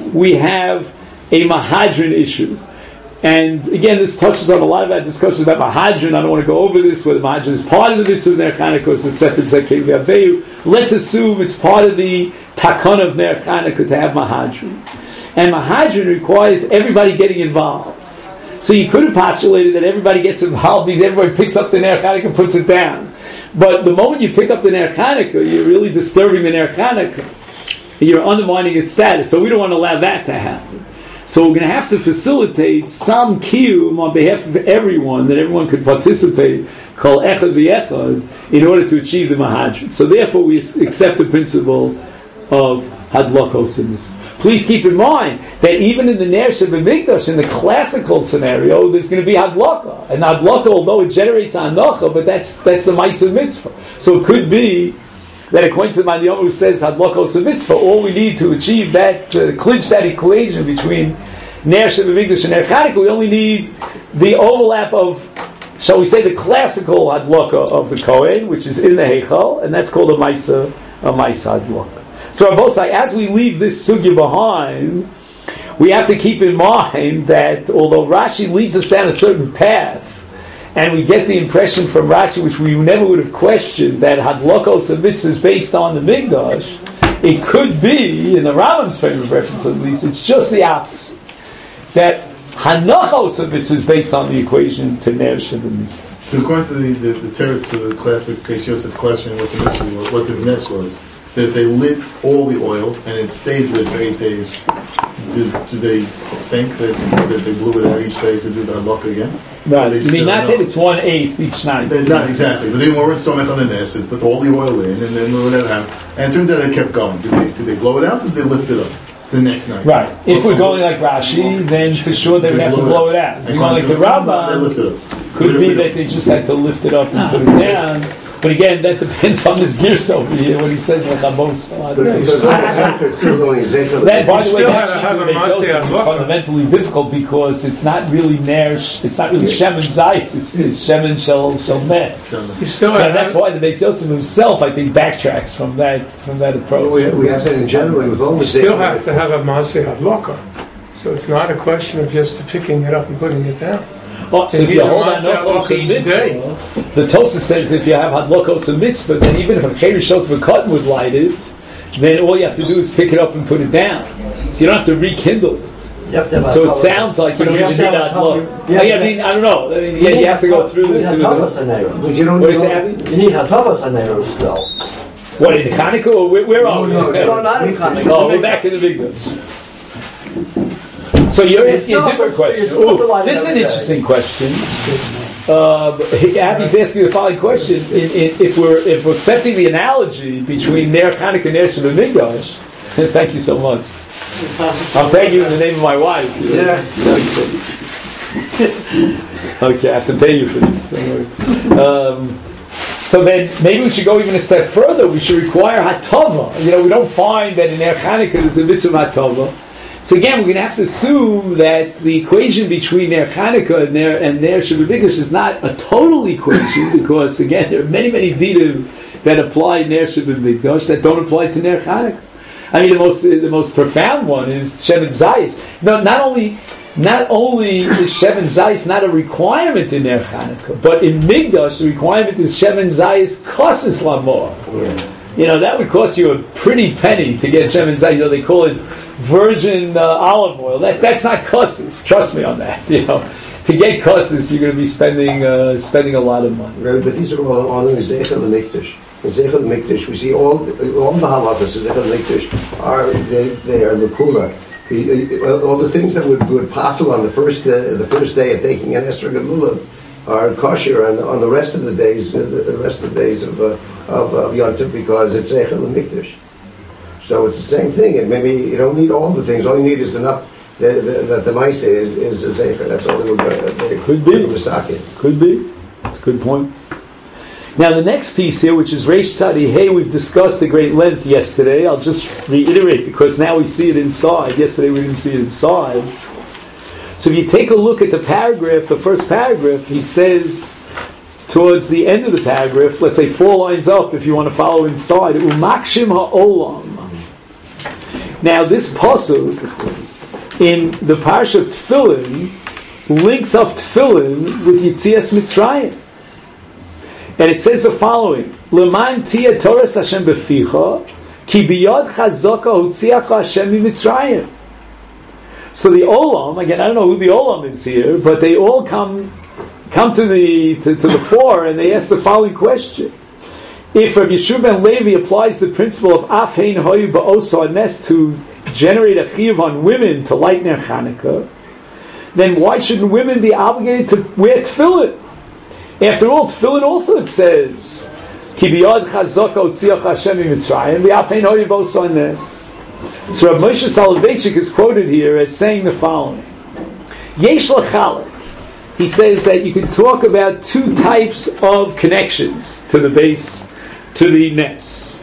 we have a Mahadran issue. And again, this touches on a lot of our discussions about Mahadran. I don't want to go over this, whether Mahadran is part of the mitzvah of Ner Chanukah, it's separate Zakei V'Aveyu. Let's assume it's part of the takana of Ner Chanukah to have Mahadran. And Mahadran requires everybody getting involved. So you could have postulated that everybody gets involved because everybody picks up the Ner Chanukah and puts it down. But the moment you pick up the Ner Chanukah, you're really disturbing the Ner Chanukah. You're undermining its status. So we don't want to allow that to happen. So we're going to have to facilitate some kiyum on behalf of everyone, that everyone could participate, called echad v'echad, in order to achieve the Mahadran. So therefore we accept the principle of hadlakos in this. Please keep in mind that even in the Ner Shebemikdash, in the classical scenario, there's going to be hadlaka. And hadlaka, although it generates anacha, but that's the ma'aseh mitzvah. So it could be that according to the Maniyom who says hadlakos mitzvah, all we need to achieve that, clinch that equation between Ner Shebemikdash and Ner Chanukah, we only need the overlap of, shall we say, the classical hadlaka of the Kohen, which is in the Heichal, and that's called a ma'aseh hadlaka. So Rabosai, as we leave this sugya behind, we have to keep in mind that although Rashi leads us down a certain path, and we get the impression from Rashi, which we never would have questioned, that hadlakos of mitzvah is based on the Mikdash, it could be, in the Rambam's frame of reference at least, it's just the opposite. That hanachos of mitzvah is based on the equation to Ner Shebemikdash. So according to the classic Case Yosef question, what the Ness was, that if they lit all the oil and it stayed lit for 8 days, do they think that they blew it out each day to do the halakha again? Right. You mean not that it's 1/8 each night? Not exactly, but they weren't so much on the nest. They put all the oil in, and then whatever happened. And it turns out it kept going. Did they blow it out, or did they lift it up the next night? Right. If we're going like Rashi, then for sure they would have to blow it out. If you're going like the Rambam, they lift it up. Could be that they just had to lift it up and put it down. But again, that depends on this gears over here when he says like Amos. But because it's still going Ezekiel. That, by the way, still that have a Shimon is fundamentally difficult because it's not really it's not really Shem and Zeiss, it's Shem and Shel Metz. You still And that's why the Beis Yosef himself, I think, backtracks from that approach. We have that in general with all the You still have to have a Maaseh Hadlaka. So it's not a question of just picking it up and putting it down. Well, so if you hold on each day. the Tosafos says if you have hadlakos a mitzvah, then even if a Cheirish Shotz V'Katan would light it, then all you have to do is pick it up and put it down. So you don't have to rekindle it. So it sounds like you don't even need hadlaka. I mean, I don't know. I mean, you have to go through this. But you don't What is happening? You need hatavas on there still. What, in the Chanukah? Or where are we? No, not in Chanukah. Oh, we're back in the Mikdash. So you're asking a different question. Ooh, this is an interesting question. Abby's asking the following question: if we're accepting the analogy between Ner Chanukah and Ner Shebemikdash, thank you so much. I'm thanking you in the name of my wife. Yeah. Okay, I have to pay you for this. So then maybe we should go even a step further. We should require hatava. We don't find that in Ner Chanukah there's a mitzvah hatava. So again, we're going to have to assume that the equation between Ner Chanukah and Ner Shebemikdash is not a total equation, because again, there are many dinim that apply Ner Shebemikdash that don't apply to Ner Chanukah. I mean, the most profound one is Shemen Zayis. No, not only is Shemen Zayis not a requirement in Ner Chanukah, but in Mikdash the requirement is Shemen Zayis kosis lamor. That would cost you a pretty penny to get Shemen Zayis. They call it virgin olive oil. That's not kosis. Trust me on that. To get kosis, you're going to be spending a lot of money. Right, but these are all in Ezekiel and Mikdash. Ezekiel and Mikdash, we see all the halachas of Ezekiel and Mikdash they are lekula. All the things that would possible on the first day of taking an esrog lulav are kosher on the rest of the days of Yom Tov, because it's Ezekiel and Mikdash. So it's the same thing, and maybe you don't need all the things. All you need is enough that the Maaseh is a Zecher. That's all they would could be. Could be. It's a good point. Now the next piece here, which is Reish Tzadi Hey, we've discussed at great length yesterday. I'll just reiterate because now we see it inside. Yesterday we didn't see it inside. So if you take a look at the paragraph, the first paragraph, he says towards the end of the paragraph, let's say 4 lines up if you want to follow inside, Umakshim ha'olam. Now this pasuk in the parsha of Tefillin links up Tefillin with Yitzias Mitzrayim. And it says the following: L'man tia Torah Hashem beficha, ki biyad chazaka hotziacha Hashem mitzrayim. So the Olam, again, I don't know who the Olam is here, but they all come to the fore, and they ask the following question: if Rabbi Yeshua ben Levi applies the principle of af hein hoyu ba'osa nes to generate a chiyuv on women to light Ner Chanukah, then why shouldn't women be obligated to wear tefillin? After all, tefillin also it says, Ki biyad chazaka otziach Hashem mitzrayim v'af ein hoyu ba'osa nes. So Rav Moshe Soloveitchik is quoted here as saying the following: Yesh lachalek. He says that you can talk about two types of connections to the base, to the nes.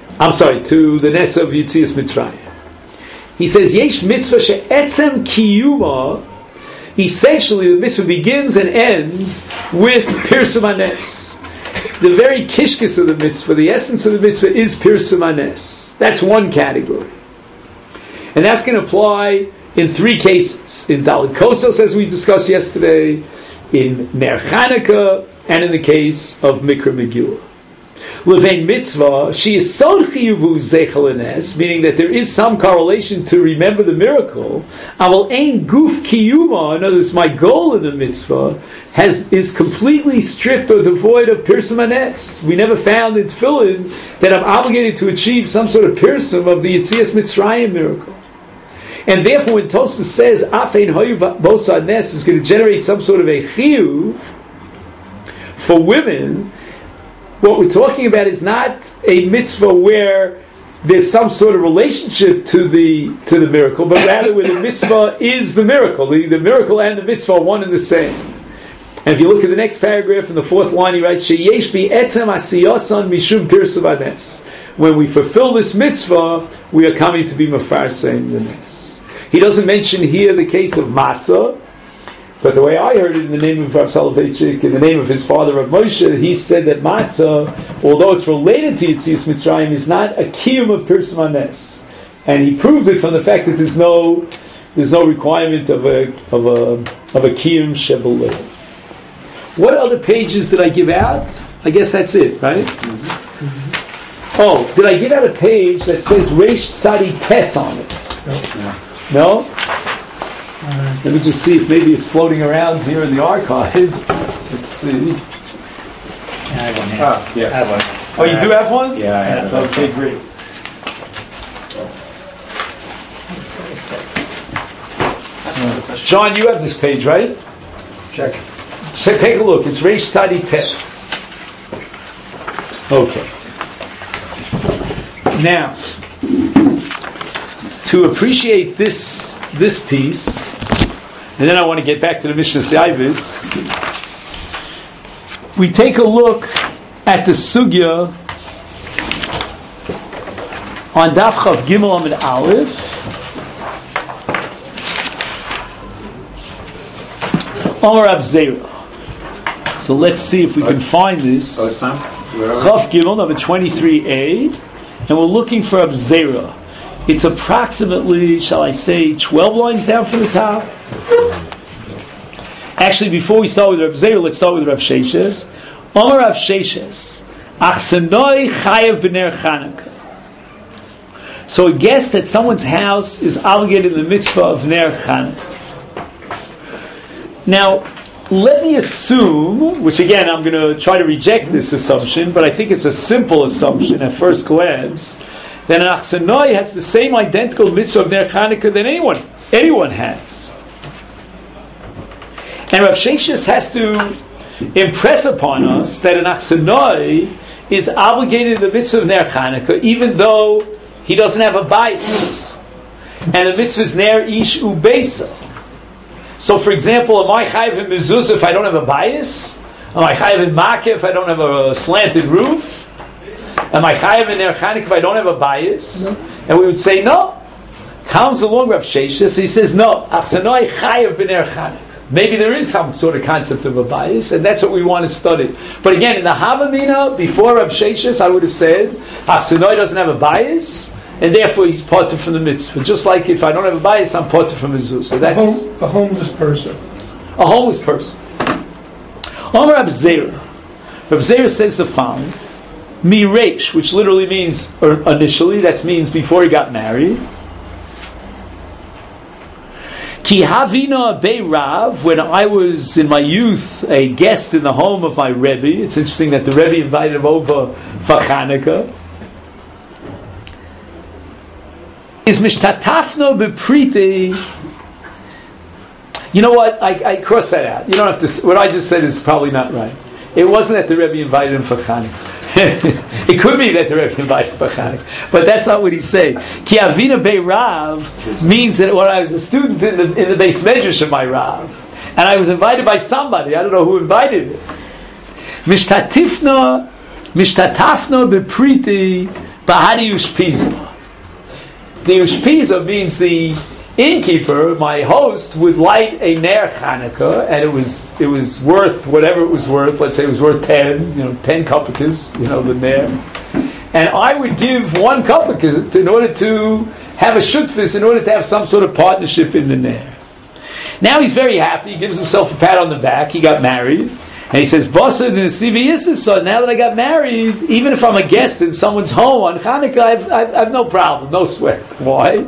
To the nes of Yitzias Mitzrayim. He says, Yesh mitzvah she'etzem kiyuma. Essentially, the mitzvah begins and ends with Pirsum HaNes. The very kishkis of the mitzvah, the essence of the mitzvah is Pirsum HaNes. That's one category. And that's going to apply in three cases: in Daled Kosos, as we discussed yesterday, in Ner Chanukah, and in the case of Mikra Megillah. Levein mitzvah, she is so chiyuvu zeichel hanes, meaning that there is some correlation to remember the miracle. Aval ein guf kiyuma, in other words, my goal in the mitzvah is completely stripped or devoid of pirsum hanes. We never found in Tefillin that I'm obligated to achieve some sort of pirsum of the Yitzias Mitzrayim miracle. And therefore, when Tosfos says af ein hoyu ba'osa hanes is going to generate some sort of a chiyuv for women, what we're talking about is not a mitzvah where there's some sort of relationship to the miracle, but rather where the mitzvah is the miracle. The miracle and the mitzvah are one and the same. And if you look at the next paragraph in the fourth line, he writes, Sheyesh bi etzem asiyasan mishum pirsum hanes. When we fulfill this mitzvah, we are coming to be mefarsein the nes. He doesn't mention here the case of matzah, but the way I heard it in the name of Rav Soloveitchik, in the name of his father Rav Moshe, he said that matzah, although it's related to Yitzias Mitzrayim, is not a kiyum of Pirsum HaNes. And he proved it from the fact that there's no requirement of a kiyum shebeleh. What other pages did I give out? I guess that's it, right? Mm-hmm. Oh, did I give out a page that says Reish Tzadi Tes on it? No? Let me just see if maybe it's floating around here in the archives. Let's see. I have one here. Yes. I have one. Oh, you do have one? Yeah, I have it. Okay, great. John, you have this page, right? Check. Take a look. It's Reish Tzadi Tes. Okay. Now, to appreciate this piece, and then I want to get back to the Mishnah Seivitz, we take a look at the sugya on Daf Chav Gimel Amud Aleph. Amar Rav Zera. So let's see if we can find this. Chav Gimel, number 23a, and we're looking for Rav Zera. It's approximately, shall I say, 12 lines down from the top. Actually, before we start with Rav Zera, let's start with Rav Sheshes. Amar Rav Sheshes, Achsenoi Chayev B'ner Chanukah. So a guest at someone's house is obligated in the mitzvah of Ner Chanukah. Now, let me assume, which again I'm going to try to reject this assumption, but I think it's a simple assumption at first glance, that an Achsenoi has the same identical mitzvah of Ner Chanukah that anyone has. And Rav Sheshes has to impress upon us that an Achsenoi is obligated in the mitzvah of Ner Chanukah, even though he doesn't have a bias. And the mitzvah is Ner Ish Ubeisa. So, for example, am I chayiv in mezuzah if I don't have a bias? Am I chayiv in makeh if I don't have a slanted roof? Am I chayiv in Ner Chanukah if I don't have a bias? No. And we would say no. Comes along Rav Sheshes, he says no. Achsenoi chayiv b'ner Chanukah. Maybe there is some sort of concept of a bias, and that's what we want to study. But again, in the Havamina, before Rav Sheshes, I would have said Achsenoi doesn't have a bias, and therefore he's parted from the mitzvah. Just like if I don't have a bias, I'm parted from a zuz. So that's A homeless person. a homeless person. Amar Rab Zera. Rab Zera says the following: Miresh, which literally means, or initially, that means before he got married. Ki havina be'rav, when I was in my youth a guest in the home of my Rebbe. It's interesting that the Rebbe invited him over for Chanukah. Is mishtatafno bepriti. You know what? I cross that out. You don't have to. What I just said is probably not right. It wasn't that the Rebbe invited him for Chanukah. It could be that the Rebbe invited him for Chanukah, but that's not what he's saying. Ki avina bei Rav means that when I was a student in the base medrash of my Rav, and I was invited by somebody, I don't know who invited me. Mishtatafno bepriti bahari ushpiza. The ushpiza means the innkeeper, my host, would light a ner Chanukah, and it was worth whatever it was worth. Let's say it was worth 10 kopekes, the ner, and I would give 1 kopek in order to have a shutfis, in order to have some sort of partnership in the ner. Now he's very happy. He gives himself a pat on the back. He got married, and he says, "Bossa and so now that I got married, even if I'm a guest in someone's home on Chanukah, I've no problem, no sweat. Why?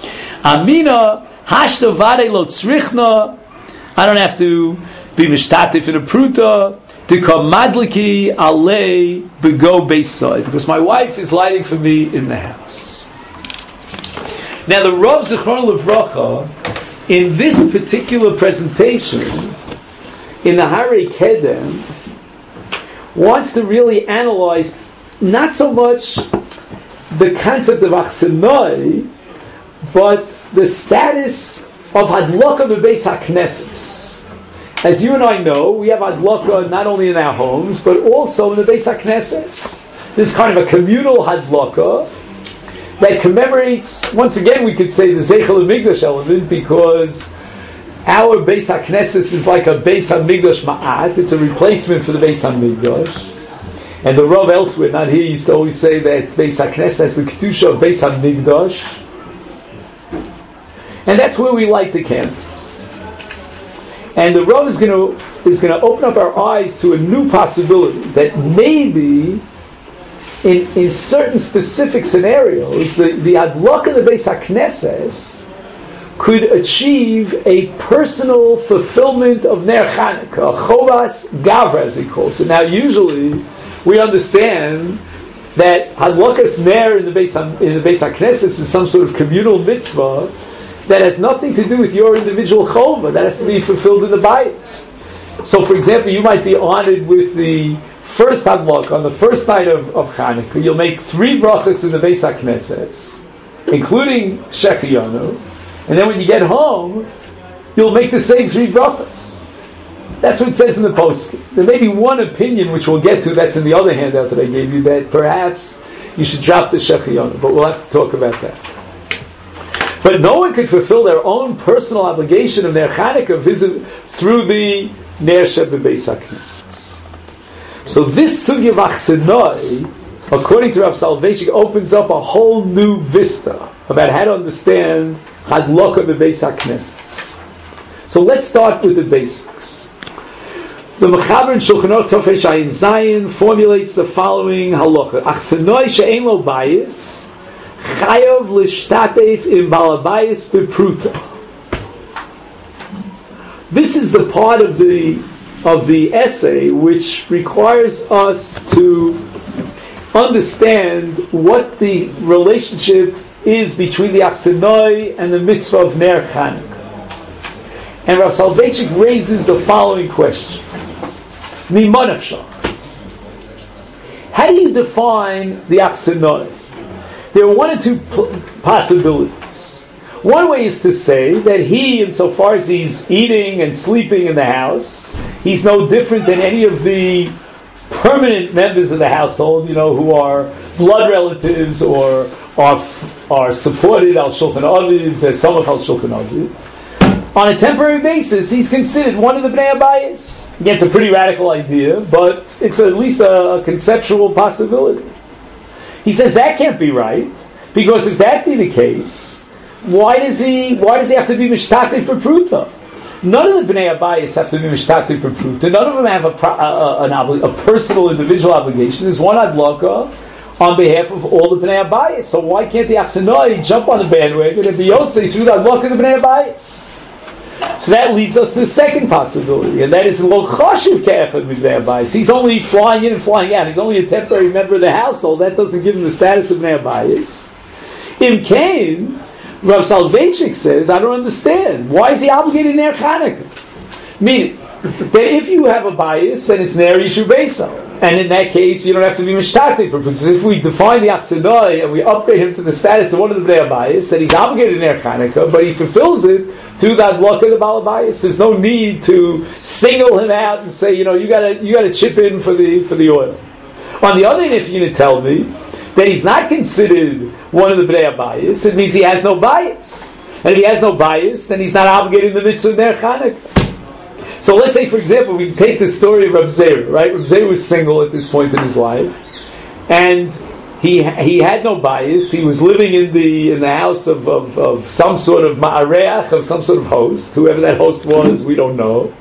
Amina hashtavade lo tzrichna. I don't have to be mishtatif in a pruta to come madliki alei bego beisai, because my wife is lighting for me in the house." Now the Rav Zichron Livracha, in this particular presentation, in the Harei Kedem, wants to really analyze not so much the concept of achsenoi, but the status of hadlaka bebeis haknesses. As you and I know, we have hadlaka not only in our homes, but also in the beis haknesses. This is kind of a communal hadlaka that commemorates, once again we could say, the Zeichel HaMikdash element, because our beis haknesses is like a beis hamikdash ma'at. It's a replacement for the beis hamikdash. And the Rav elsewhere, not here, used to always say that beis haknesses has the kedusha of beis hamikdash. And that's where we light the candles. And the Rav is going to open up our eyes to a new possibility, that maybe in certain specific scenarios, the hadlaka of the beis haknesses could achieve a personal fulfillment of ner Chanukah, chovas gavra, as he calls it. Now, usually we understand that hadlakas ner in the beis haknesses is some sort of communal mitzvah that has nothing to do with your individual chova. That has to be fulfilled in the bayis. So, for example, you might be honored with the first hadlaka on the first night of Chanukah. You'll make 3 brachas in the beis haknesses, including shechiyanu. And then when you get home, you'll make the same 3 brachas. That's what it says in the post. There may be one opinion, which we'll get to, that's in the other handout that I gave you, that perhaps you should drop the shechiyonu, but we'll have to talk about that. But no one could fulfill their own personal obligation of their Chanukah through the ner sheb bebeis haknesses. So this sugya of achsenoi, according to Rav Soloveitchik, opens up a whole new vista about how to understand hadlaka bebeis haknesses. So let's start with the basics. The Mechaber in Shulchan Aruch Tofesh Ayin Zayin formulates the following halacha: achsenoi she'ein lo bayis chayav l'shtatef im balabayis bepruta. This is the part of the essay which requires us to understand what the relationship is between the achsenoi and the mitzvah of ner Chanukah. And Rav Soloveitchik raises the following question: Mima nafshah? How do you define the achsenoi? There are 1 or 2 possibilities. One way is to say that he, insofar as he's eating and sleeping in the house, he's no different than any of the permanent members of the household, who are blood relatives or are supported al Shulchan Aviv, Samach al Shulchan Aviv. On a temporary basis, he's considered one of the Bnei Abayis. Again, it's a pretty radical idea, but it's at least a conceptual possibility. He says that can't be right, Because if that be the case, why does he have to be mishtatif for pruta? None of the Bnei Abayis have to be mishtatif for pruta. None of them have a personal, individual obligation. There's one adlaka on behalf of all the Bnei Abayis. So why can't the Achsanoi jump on the bandwagon and be Yotzei through the adlaka of the Bnei Abayis? So that leads us to the second possibility, and that is lo chashiv ke'echad Bnei Abayis. He's only flying in and flying out. He's only a temporary member of the household. That doesn't give him the status of Bnei Abayis. In Cain, Rav Soloveitchik says, I don't understand. Why is he obligated Ner Chanukah? Meaning, that if you have a bias, then it's Ner Yishu Beiso. And in that case, you don't have to be Mishtatif. Because if we define the Achsanoi and we upgrade him to the status of one of the Bnei Abayis, then he's obligated Ner Chanukah, but he fulfills it through that block of the Baal Abayis. There's no need to single him out and say, you gotta chip in for the oil. On the other hand, if you're going to tell me that he's not considered one of the Bnei Abayis, it means he has no bias. And if he has no bias, then he's not obligated in the mitzvah of Ner Chanukah. So let's say, for example, we take the story of Reb Zera, right? Reb Zera was single at this point in his life, and he had no bias. He was living in the house of some sort of ma'areach, of some sort of host. Whoever that host was, we don't know.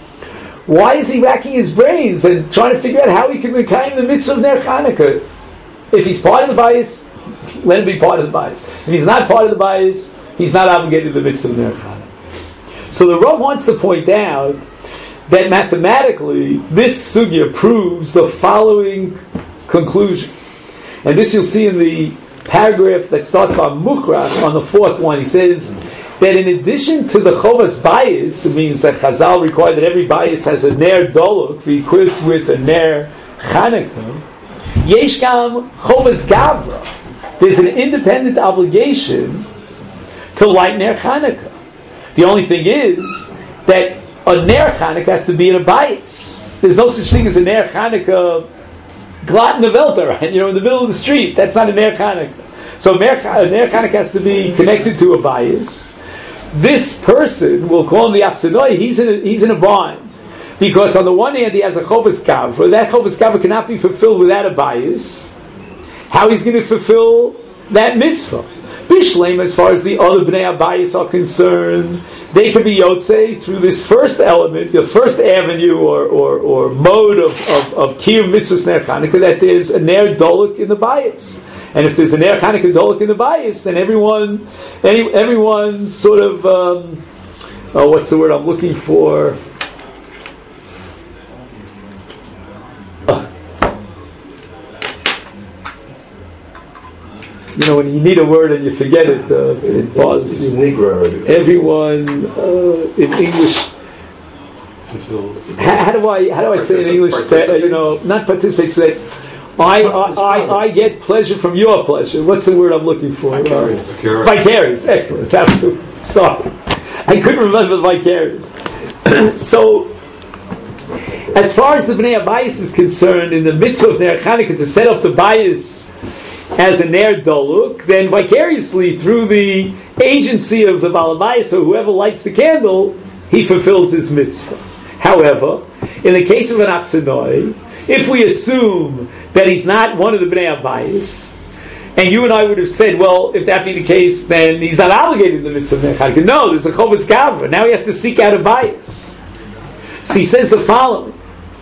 Why is he racking his brains and trying to figure out how he can reclaim the mitzvah of Ner Chanukah? If he's part of the bias, let him be part of the bias. If he's not part of the bias, he's not obligated to the mitzvah of Ner Chanukah. So the Rav wants to point out that mathematically this sugya proves the following conclusion. And this you'll see in the paragraph that starts on Mukhrach, on the fourth one. He says that in addition to the Chovas bias, it means that Chazal required that every bias has a Ner Doluk, be equipped with a Ner Chanukah. Yesh Gam Chovas Gavra. There's an independent obligation to light Ner Chanukah. The only thing is that a Ner Chanukah has to be in a bias. There's no such thing as a Ner Chanukah Glat in the Velta, right? In the middle of the street. That's not a Ner Chanukah. So a Ner Chanukah has to be connected to a bias. This person, we'll call him the Achsanoi, he's in a bind. Because on the one hand, he has a Chovas Gavra. That Chovas Gavra cannot be fulfilled without a bias. How he's going to fulfill that mitzvah? Bishleim, as far as the other Bnei Abayis are concerned, they can be Yotzei through this first element, the first avenue or mode of Kiyum Mitzvahs Ner Chanukah, that there's a Ner Doluk in the bias. And if there's a Ner Chanukah Doluk in the bias, then everyone sort of, what's the word I'm looking for? When you need a word and you forget it, it bothers you. Everyone in English. How do I say in English? Not participate. So that I get pleasure from your pleasure. What's the word I'm looking for? Vicarious. Vicarious. Excellent. Sorry, I couldn't remember the vicarious. So, as far as the Bnei Abayis is concerned, in the mitzvah of Ner Chanukah to set up the bias as a Ner Doluk, then vicariously through the agency of the Baal Abayis or whoever lights the candle, he fulfills his mitzvah. However, in the case of an Achsanoi, if we assume that he's not one of the Bnei Abayis, and you and I would have said, well, if that be the case, then he's not obligated to the mitzvah of Ner Chanukah. No, there's a Chovas Gavra. Now he has to seek out a bias. So he says the following.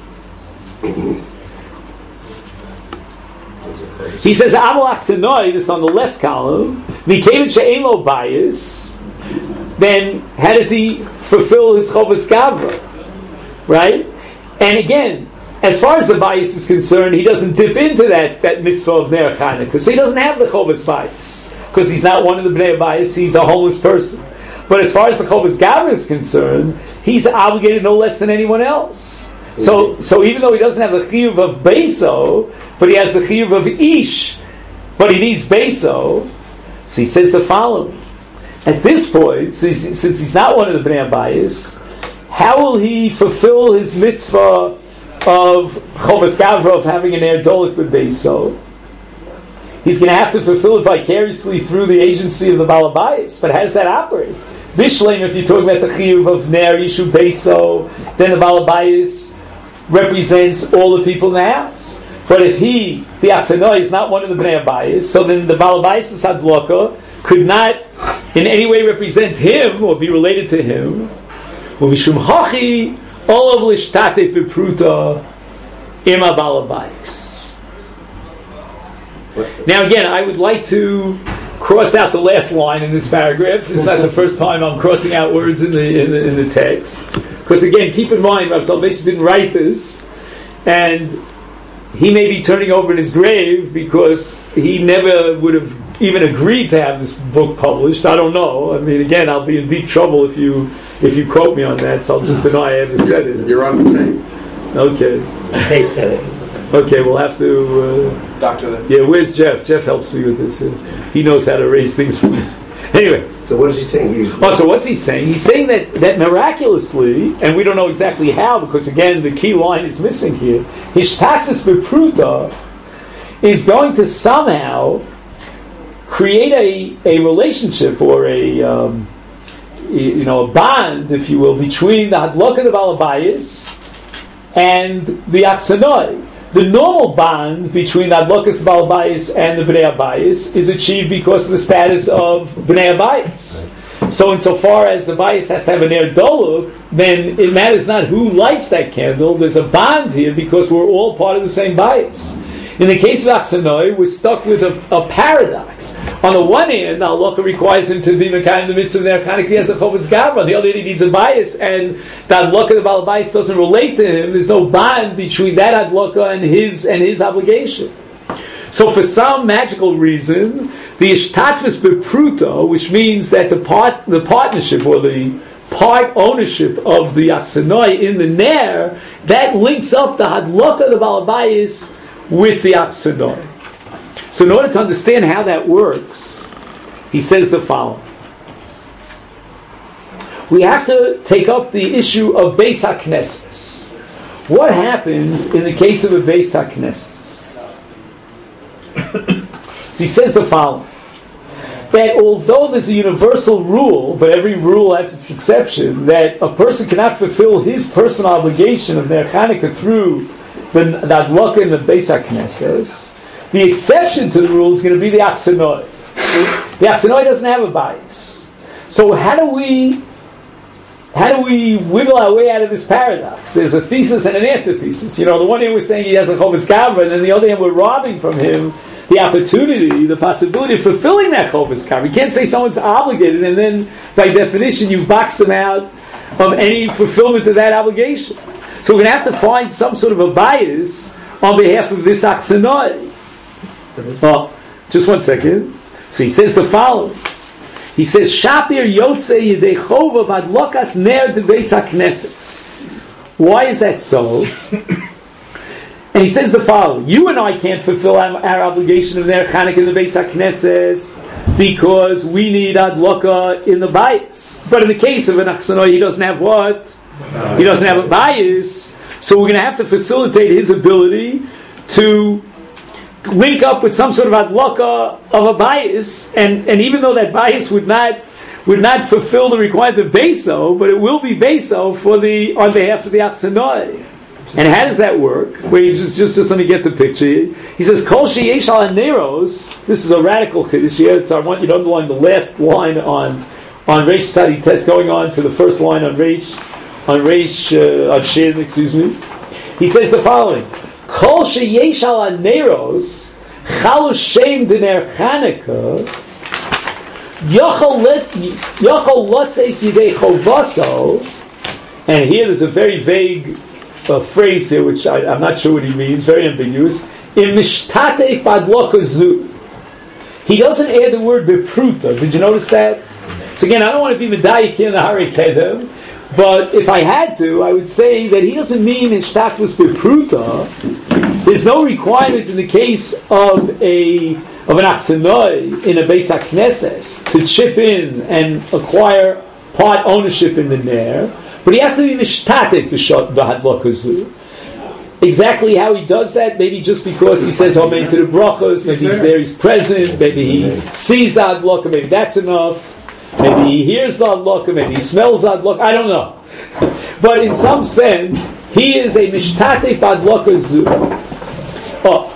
He says, Amal Achsanoi, this on the left column, Mikevit she'elo bias, then how does he fulfill his Chovas Gavra? Right? And again, as far as the bias is concerned, he doesn't dip into that mitzvah of Ner Chanukah, so he doesn't have the Chovas bias, because he's not one of the Bnei Abayis, he's a homeless person. But as far as the Chovas Gavra is concerned, he's obligated no less than anyone else. So even though he doesn't have the chiyuv of Beiso, but he has the chiyuv of Ish, but he needs Beiso, so he says the following. At this point, since he's not one of the Bnei Abayis, how will he fulfill his mitzvah of Chovas Gavra, of having an Ner Doluk with Beiso? He's going to have to fulfill it vicariously through the agency of the Baal Abayis. But how does that operate? Bishleim, if you're talking about the chiyuv of Ner Yishu Beiso, then the Baal Abayis represents all the people in the house. But if the Achsanoi is not one of the Bnei Abayis, so then the Baal Abayis' Hadlaka could not in any way represent him or be related to him. Mishum Hachi Olav Lishtate Bipruta Ima Baal Abayis. Now again, I would like to cross out the last line in this paragraph. This is not the first time I'm crossing out words in the text. Because again, keep in mind, Rav Soloveitchik didn't write this, and he may be turning over in his grave because he never would have even agreed to have this book published. I don't know. I mean, again, I'll be in deep trouble if you quote me on that, so I'll just deny I ever said it. You're on the tape. Okay. The tape said it. Okay, we'll have to... Doctor. Yeah, where's Jeff? Jeff helps me with this. He knows how to raise things. Anyway. So what is he saying? So what's he saying? He's saying that miraculously, and we don't know exactly how, because again, the key line is missing here, Hishtachlis Bepruta is going to somehow create a relationship or a bond, if you will, between the Hadlaka of Baal Abayis and the Achsanoi. The normal bond between the Hadlakas Baal Abayis and the Bnei Abayis is achieved because of the status of Bnei Abayis. So insofar as the Bayis has to have an Ner Doluk, then it matters not who lights that candle. There's a bond here because we're all part of the same Bayis. In the case of Achsanoi, we're stuck with a paradox. On the one hand, halacha requires him to be Mekayim the mitzvah of the Arkanik, he has a Chovas Gavra. On the other hand, he needs a Bayis, and the Hadlaka of Baal Bayis doesn't relate to him. There's no bond between that Hadlaka and his obligation. So for some magical reason, the Ishtatvis Bepruta, which means that the partnership or the part ownership of the Achsanoi in the Ner, that links up the Hadlaka of the Baal Bayis with the Achsanoi. So in order to understand how that works, he says the following. We have to take up the issue of Beis HaKnesses. What happens in the case of a Beis HaKnesses? So he says the following. That although there's a universal rule, but every rule has its exception, that a person cannot fulfill his personal obligation of their Chanukah through the Hadlaka in the Beis HaKnesses, the exception to the rule is going to be the Achsanoi. The Achsanoi doesn't have a bias. So how do we wiggle our way out of this paradox? There's a thesis and an antithesis. The one hand we're saying he has a Chovas Gavra, and then the other hand we're robbing from him the opportunity, the possibility of fulfilling that Chovas Gavra. You can't say someone's obligated, and then by definition you've boxed them out of any fulfillment of that obligation. So we're going to have to find some sort of a bias on behalf of this Achsanoi. Well, just one second. So he says the following. He says, Shapir Yotze Yedei Chova Vadlokas Ner de Beis HaKnesses. Why is that so? And he says the following. You and I can't fulfill our obligation of Ner Chanukah in the Beis HaKnesses because we need Hadlaka in the bias. But in the case of an Achsanoi, he doesn't have what? He doesn't have a bias. So we're going to have to facilitate his ability to link up with some sort of Hadlaka of a bias, and even though that bias would not fulfill the requirement of Beso, but it will be Beso on behalf of the Achsanoi. And how does that work? Wait, just let me get the picture. He says, Kol sheyesh al haneros. This is a radical chiddush here. I want you to underline the last line on Reish Tzadi Tes, going on to the first line on Shin, excuse me. He says the following. Kol sheyesh al haneros chalu shem d'ner Chanukah yochol lotzeis yidei chovaso. And here there's a very vague phrase here, which I'm not sure what he means, very ambiguous. In mishtatef hadlaka zu. He doesn't add the word bepruta. Did you notice that? So again, I don't want to be medayik here in the Hari Kedem, but if I had to, I would say that he doesn't mean hishtachlis bepruta. There's no requirement in the case of an Achsanoi in a Beis HaKnesses to chip in and acquire part ownership in the Ner. But he has to be mishtatek b'hadlaka zu. Exactly how he does that, maybe just because he says amen to the brachos, maybe he's there, he's present, maybe he sees the hadlaka, maybe that's enough, maybe he hears the hadlaka, maybe he smells the hadlaka, I don't know. But in some sense, he is a mishtatek b'hadlaka zu. Oh,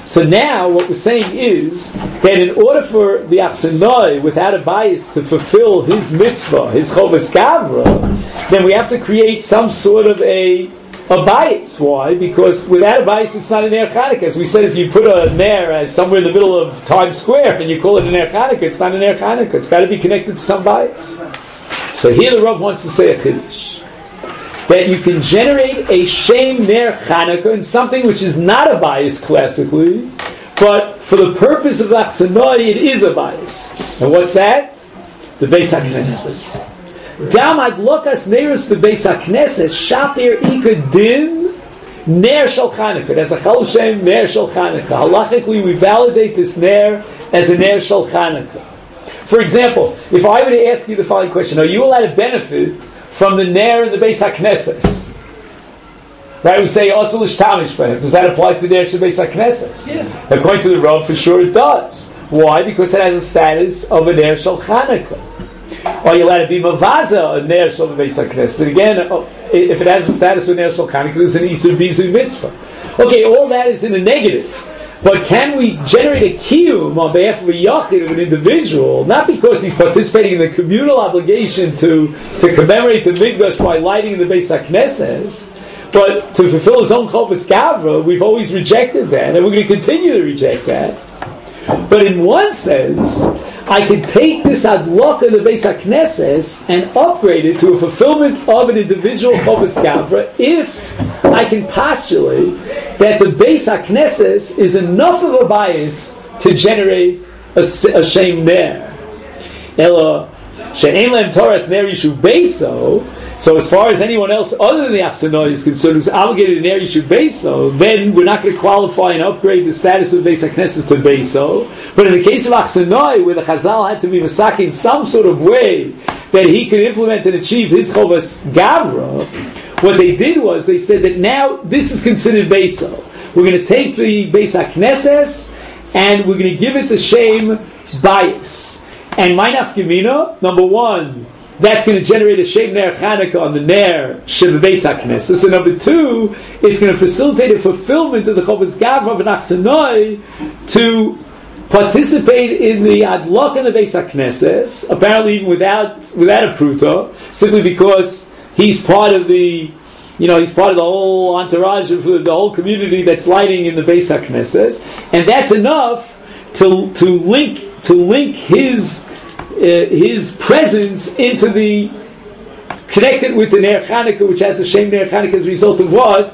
So now what we're saying is that in order for the Achsanoi, without a bias, to fulfill his mitzvah, his Chovas Gavra, then we have to create some sort of a bias. Why? Because without a bias, it's not an Ner Chanukah. As we said, if you put a Ner somewhere in the middle of Times Square and you call it an Ner Chanukah, it's not an Ner Chanukah. It's got to be connected to some bias. So here the Rav wants to say a Chiddush, that you can generate a Shem Ner Chanukah in something which is not a bias classically, but for the purpose of Achsanoi, it is a bias. And what's that? The Beis HaKnesses. Gam adlokas neirus bebeis hakneses shapir ika din ner shel Chanukah. That's a Chal Shem ner shel Chanukah. Halachically, we validate this ner as a ner shel Chanukah. For example, if I were to ask you the following question: are you allowed to benefit from the ner in the Beis HaKnesses? Right? We say also l'shtamish for him. Does that apply to the ner shel Beis HaKnesses? Yeah. According to the Rav, for sure it does. Why? Because it has a status of a ner shel Chanukah. Are you allowed to be mavaza a ner shel Beis HaKnesses? And again, if it has the status of a ner shel Chanukah, there's an isur bizu mitzvah. Okay, all that is in a negative. But can we generate a kiyum on behalf of a yachid, of an individual, not because he's participating in the communal obligation to commemorate the Mikdash by lighting in the Beis HaKnesses, but to fulfill his own Chovas Gavra? We've always rejected that, and we're going to continue to reject that. But in one sense, I can take this adlok of the Beis HaKnesses and upgrade it to a fulfillment of an individual Chovas Gavra if I can postulate that the Beis HaKnesses is enough of a bias to generate a Shem Ner. Ela she'en lehem Toras Ner Yishuv Beiso. So as far as anyone else other than the Achsanoi is concerned who's obligated to Ner Yishuv Beiso, then we're not going to qualify and upgrade the status of Beis HaKnesses to Beiso. But in the case of Achsanoi, where the Chazal had to be Masaki in some sort of way that he could implement and achieve his Chovas Gavra, what they did was they said that now this is considered Beiso. We're going to take the Beis HaKnesses and we're going to give it the Shem bias. And Ma'inaf Gemina, number one, that's going to generate a Shem Ner Chanukah on the Ner Shel Beis HaKnesses. And number two, it's going to facilitate a fulfillment of the Chovas Gavra of an Achsanoi to participate in the Adlok and the Beis HaKnesses, apparently even without a Pruta, simply because he's part of the whole entourage of the whole community that's lighting in the Beis HaKnesses, and that's enough to link his presence into the connected with the Ner Chanukah, which has a Shem Ner Chanukah as a result of what?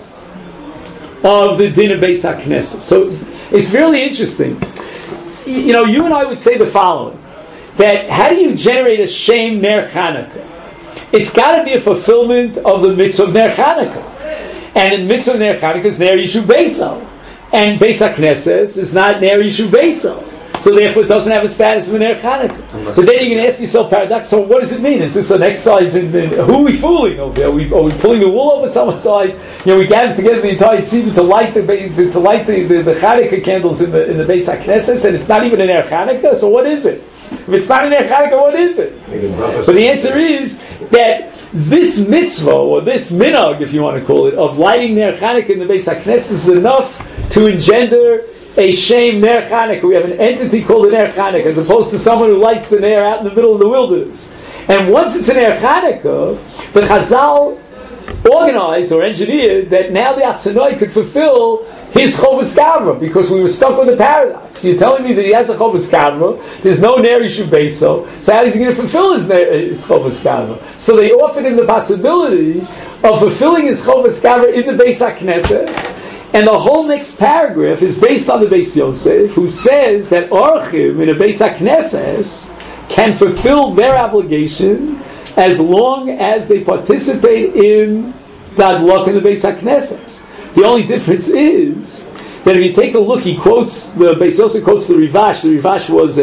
Of the din of Beis HaKnesses. So it's really interesting. You know, you and I would say the following: that how do you generate a Shem Ner Chanukah? It's got to be a fulfillment of the mitzvah of Ner Chanukah, and in mitzvah of Ner Chanukah is Ner Yishuv Beiso, and Beis HaKnesses is not Ner Yishuv Beiso. So therefore it doesn't have a status of an Ner Chanukah. So then you can ask yourself, paradox, so what does it mean? Is this an exercise in who are we fooling over here? Are we pulling the wool over someone's eyes? You know, we gathered together the entire tzibur to light the Chanukah candles in the Beis HaKnesses, and it's not even an Ner Chanukah, so what is it? If it's not an Ner Chanukah, what is it? But the answer is that this mitzvah, or this minhag, if you want to call it, of lighting Ner Chanukah in the Beis HaKnesses is enough to engender a Shem Ner Chanukah. We have an entity called a Ner Chanukah, as opposed to someone who lights the Ner out in the middle of the wilderness. And once it's an Ner Chanukah, the Chazal organized or engineered that now the Achsanoi could fulfill his Chovas Gavra, because we were stuck with the paradox. You're telling me that he has a Chovas Gavra, there's no Ner Yishuv Beiso, so how is he going to fulfill his Chovas Gavra? So they offered him the possibility of fulfilling his Chovas Gavra in the Beis HaKnesses. And the whole next paragraph is based on the Beis Yosef, who says that Orchim in a Beis HaKnesses can fulfill their obligation as long as they participate in the Adlok in the Beis HaKnesses. The only difference is that if you take a look, the Beis Yosef quotes the Rivash. The Rivash was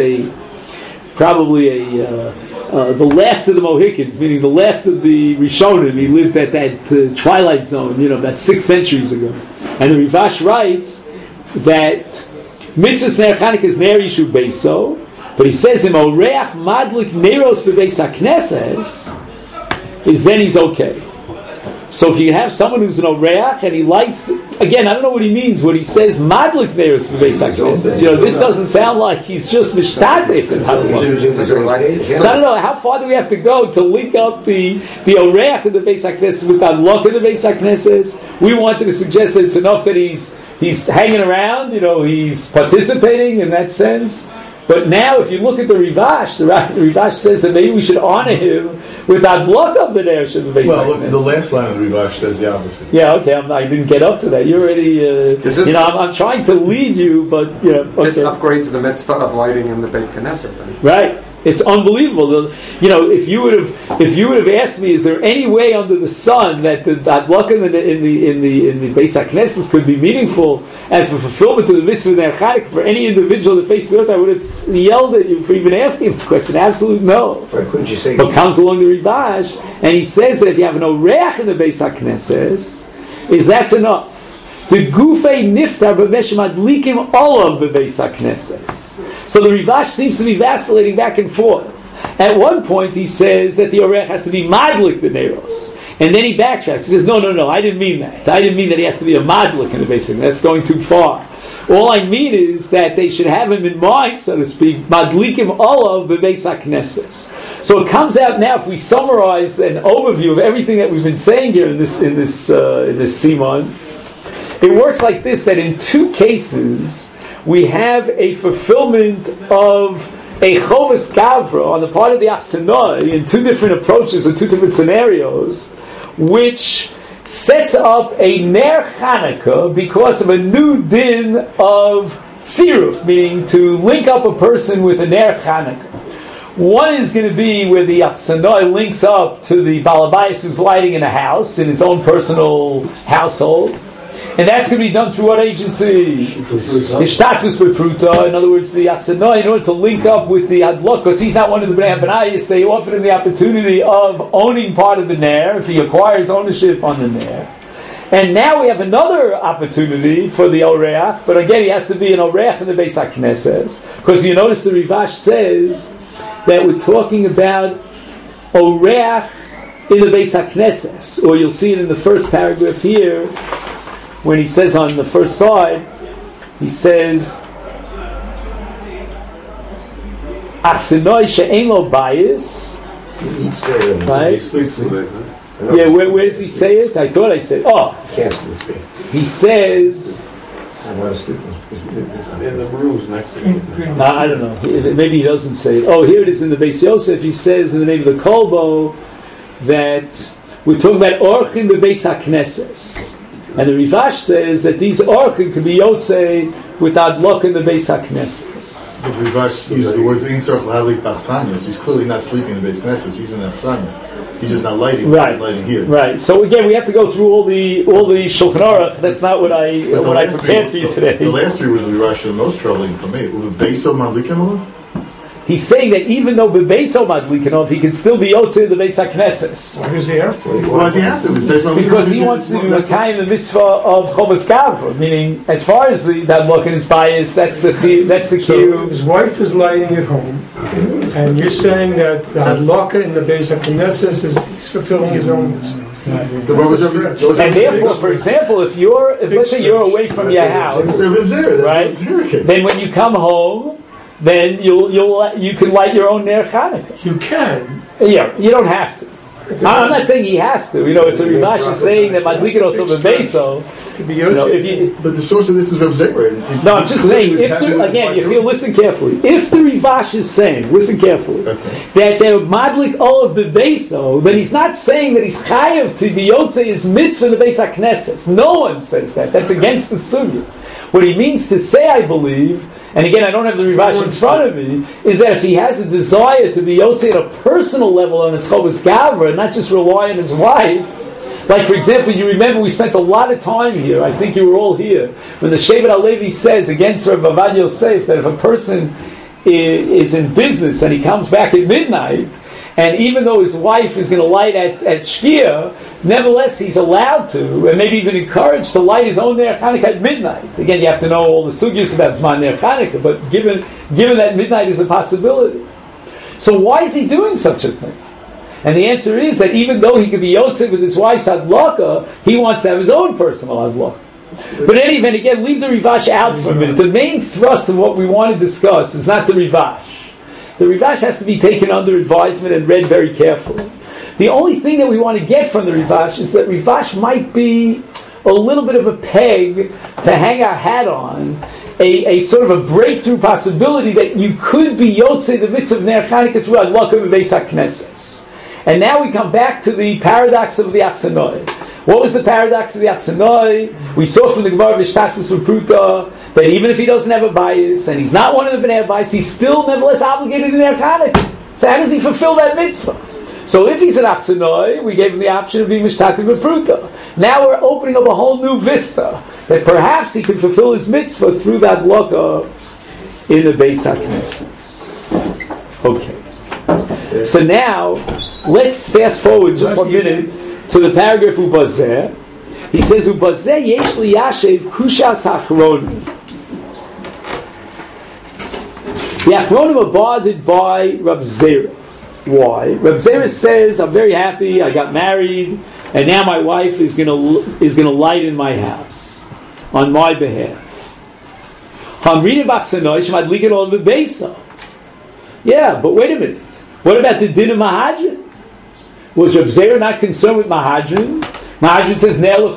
probably the last of the Mohicans, meaning the last of the Rishonim. He lived at that twilight zone, about 6 centuries ago. And the Rivash writes that Mitzvah Ner Chanukah is Ner Yishuv Beiso, but he says Im Oreach Madlik Neros Beis HaKnesses is then he's okay. So if you have someone who's an oreach and he lights, again, I don't know what he means when he says madlik neros b'beis hakneses. This doesn't sound like he's just mishtadef in hadlok. So I don't know, how far do we have to go to link up the oreach in the beis hakneses with hadlok in the beis hakneses? We wanted to suggest that it's enough that he's hanging around, he's participating in that sense. But now, if you look at the Rivash, the Rivash says that maybe we should honor him with hadlok of the Ner Shem Beis Well, look, the last line of the Rivash says the opposite. Yeah, okay, I didn't get up to that. You're already, I'm trying to lead you, but, okay. This upgrades the mitzvah of lighting in the Beit Knesset, then. Right. It's unbelievable. If you would have asked me, is there any way under the sun that the hadlok in the Beis HaKnesses could be meaningful as a fulfillment of the mitzvah of Ner Chanukah for any individual on the face of the earth, I would have yelled at you for even asking the question. Absolutely no. Why couldn't you say? But comes along the Rivash and he says that if you have no oreach in the Beis HaKnesses, that's enough. The gufei niftar b'meshem adlikim olav b'beis hakneses. So the Rivash seems to be vacillating back and forth. At one point he says that the orech has to be madlik the neros, and then he backtracks. He says, no, I didn't mean that. I didn't mean that he has to be a madlik in the beis. That's going too far. All I mean is that they should have him in mind, so to speak, madlikim olav b'beis hakneses. So it comes out now. If we summarize an overview of everything that we've been saying here in this siman. It works like this, that in two cases, we have a fulfillment of a chovas gavra on the part of the Achsanoi in two different approaches or two different scenarios, which sets up a Ner Chanukah because of a new din of tziruf, meaning to link up a person with a Ner Chanukah. One is going to be where the Achsanoi links up to the Balabayas who's lighting in a house, in his own personal household. And that's going to be done through what agency? Ishtatus b'pruta. In other words, the Achsanoi, in order to link up with the hadlok, because he's not one of the Bnei HaBanayis, they offered him the opportunity of owning part of the Ner, if he acquires ownership on the Ner. And now we have another opportunity for the Oreach, but again, he has to be an Oreach in the Beis HaKnesses, because you notice the Rivash says that we're talking about Oreach in the Beis HaKnesses, or you'll see it in the first paragraph here, when he says on the first side, he says, Achsanoi she'en lo bayis. He eats there. Right? He sleeps in the basement. Yeah, where does he say it? I thought I said, Can't sleep. he says, I want to sleep. In the rooms next to him. I don't know, maybe he doesn't say it. Oh, here it is in the Beis Yosef, he says in the name of the Kolbo, that we're talking about Orchim beBeis HaKnesses. And the Rivash says that these orchim can be yotzei with hadlok in the Beis HaKnesses. The Rivash uses the words Ein Tzorach L'Hadlik B'Achsanya, so he's clearly not sleeping in the Beis Knesset. He's in Achsanya. He's just not lighting. Right. He's lighting here. Right. So again, we have to go through all the Shulchan Aruch. That's not what I prepared for you today. The last three was the Rivash the most troubling for me. Beiso Madlikim. He's saying that even though Bebeso Madlikanov, he can still be Yotzei the Beis HaKnesses. Why does he have to? Why does he have to? Because he wants to do the time the mitzvah of Chovas Gavra, meaning as far as that look in his bias, that's the So cue. his wife is lighting at home, and you're saying that the hadlaka in the Beis HaKnesses is he's fulfilling his own mitzvah. And therefore, for example, if let's say you're away from your house, right? Then when you come home, then you can light your own Ner Chanukah. You can. Yeah, you don't have to. I'm not saying he has to. If the Rivash is saying that Madlikin also bebeso, if you. But the source of this is Reb Zeir. No, I'm just saying. Listen carefully. If the Rivash is saying, listen carefully, that they're Madlik all of bebeso, then he's not saying that he's chayav to be yotzei his mitzvah in the Beis HaKnesses. No one says that. That's against the sugya. What he means to say, I believe. And again, I don't have the Rivash in front of me, is that if he has a desire to be yotzei at a personal level on his Chovas Gavra, and not just rely on his wife, like for example, you remember we spent a lot of time here, I think you were all here, when the Shevet HaLevi says against Rav Avad Yosef that if a person is in business and he comes back at midnight, and even though his wife is going to light at Shkia, nevertheless he's allowed to, and maybe even encouraged to light his own Ner Chanukah at midnight. Again, you have to know all the sugyas about Zman Ner Chanukah, but given that midnight is a possibility. So why is he doing such a thing? And the answer is that even though he could be Yotze with his wife's Hadlaka, he wants to have his own personal Hadlaka. But in any event, again, leave the Rivash out for a minute. The main thrust of what we want to discuss is not the Rivash. The Rivash has to be taken under advisement and read very carefully. The only thing that we want to get from the Rivash is that Rivash might be a little bit of a peg to hang our hat on, a sort of a breakthrough possibility that you could be Yotzei the mitzvah of Ner Chanukah through Hadlaka B'Beis HaKnesses. And now we come back to the paradox of the Aksanoi. What was the paradox of the Aksanoi? We saw from the Gemara V'Shtatus V'Pruta that even if he doesn't have a bias and he's not one of the Bnei Bias, he's still nevertheless obligated in Ner Chanukah. So how does he fulfill that mitzvah? So if he's an Aksanoi, we gave him the option of being V'Shtatus V'Pruta. Now we're opening up a whole new vista that perhaps he can fulfill his mitzvah through that Hadlaka in the Beis HaKnesses. Okay. So now, let's fast forward just 1 minute to the paragraph Ubazeh. He says, Ubazeh yesh li yashev kushas hachronim. The Achronim abided by Rab Zera. Why? Rab Zera says, I'm very happy, I got married, and now my wife is going to light in my house on my behalf. Yeah, but wait a minute. What about the din of Mahadrin? Was Reb Zera not concerned with Mahadrin? Mahadrin says,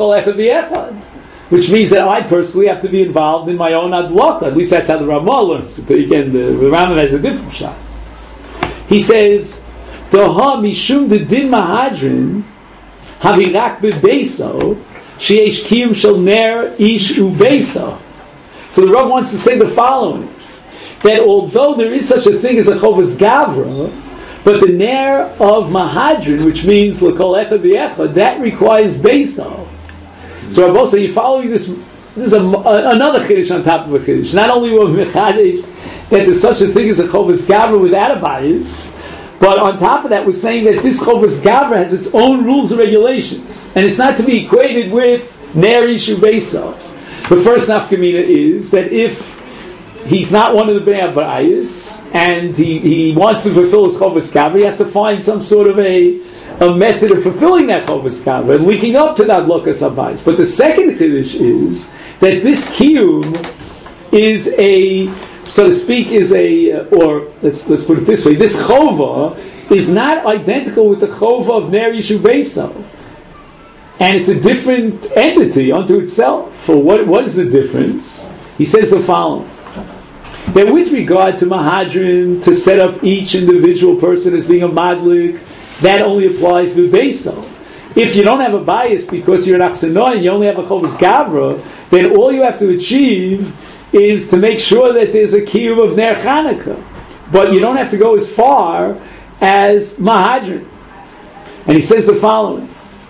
which means that I personally have to be involved in my own Hadlaka. At least that's how the Ramah learns. Again, the Rambam has a different shot. He says, Doha mishum de din Mahadrin havirak bebeso sheyesh kiyum shel ner ish ubeso. So the Rav wants to say the following, that although there is such a thing as a chovas gavra, but the ner of Mahadrin, which means l'kol echad v'echad, that requires beso. So Rabbi, so you're following this? This is another chiddush on top of a chiddush. Not only will mechadish that there's such a thing as a chovas gavra without a bias, but on top of that, we're saying that this chovas gavra has its own rules and regulations, and it's not to be equated with ner ishu beso. The first nafkamina is that if he's not one of the Bnei Abayis, and he wants to fulfill his chovas gavra, he has to find some sort of a method of fulfilling that chovas gavra and linking up to that lokas abayis. But the second chiddush is that this kiyum is a, so to speak, or let's put it this way: this chova is not identical with the chova of ner yishu beso, and it's a different entity unto itself. For what is the difference? He says the following: that with regard to Mahadrin, to set up each individual person as being a madlik, that only applies to beso. If you don't have a bias because you're an Aksanoi and you only have a chovas gavra, then all you have to achieve is to make sure that there's a kiyum of ner Chanukah. But you don't have to go as far as Mahadrin. And he says the following: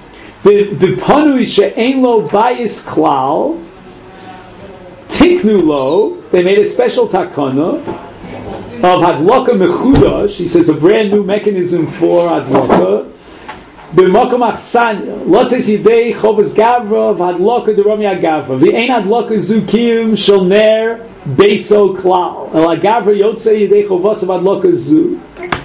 B'panui she'ein lo bias klal tiknu lo, they made a special takana of Hadlaka Mechudash. He says a brand new mechanism for Hadlaka. B'makom achsanya lotzes yidei chovas gavra of Hadlaka deromia gavra v'ein Hadlaka zukim shel ner beso klal el gavra yotzei yidei chovas of Hadlaka zu.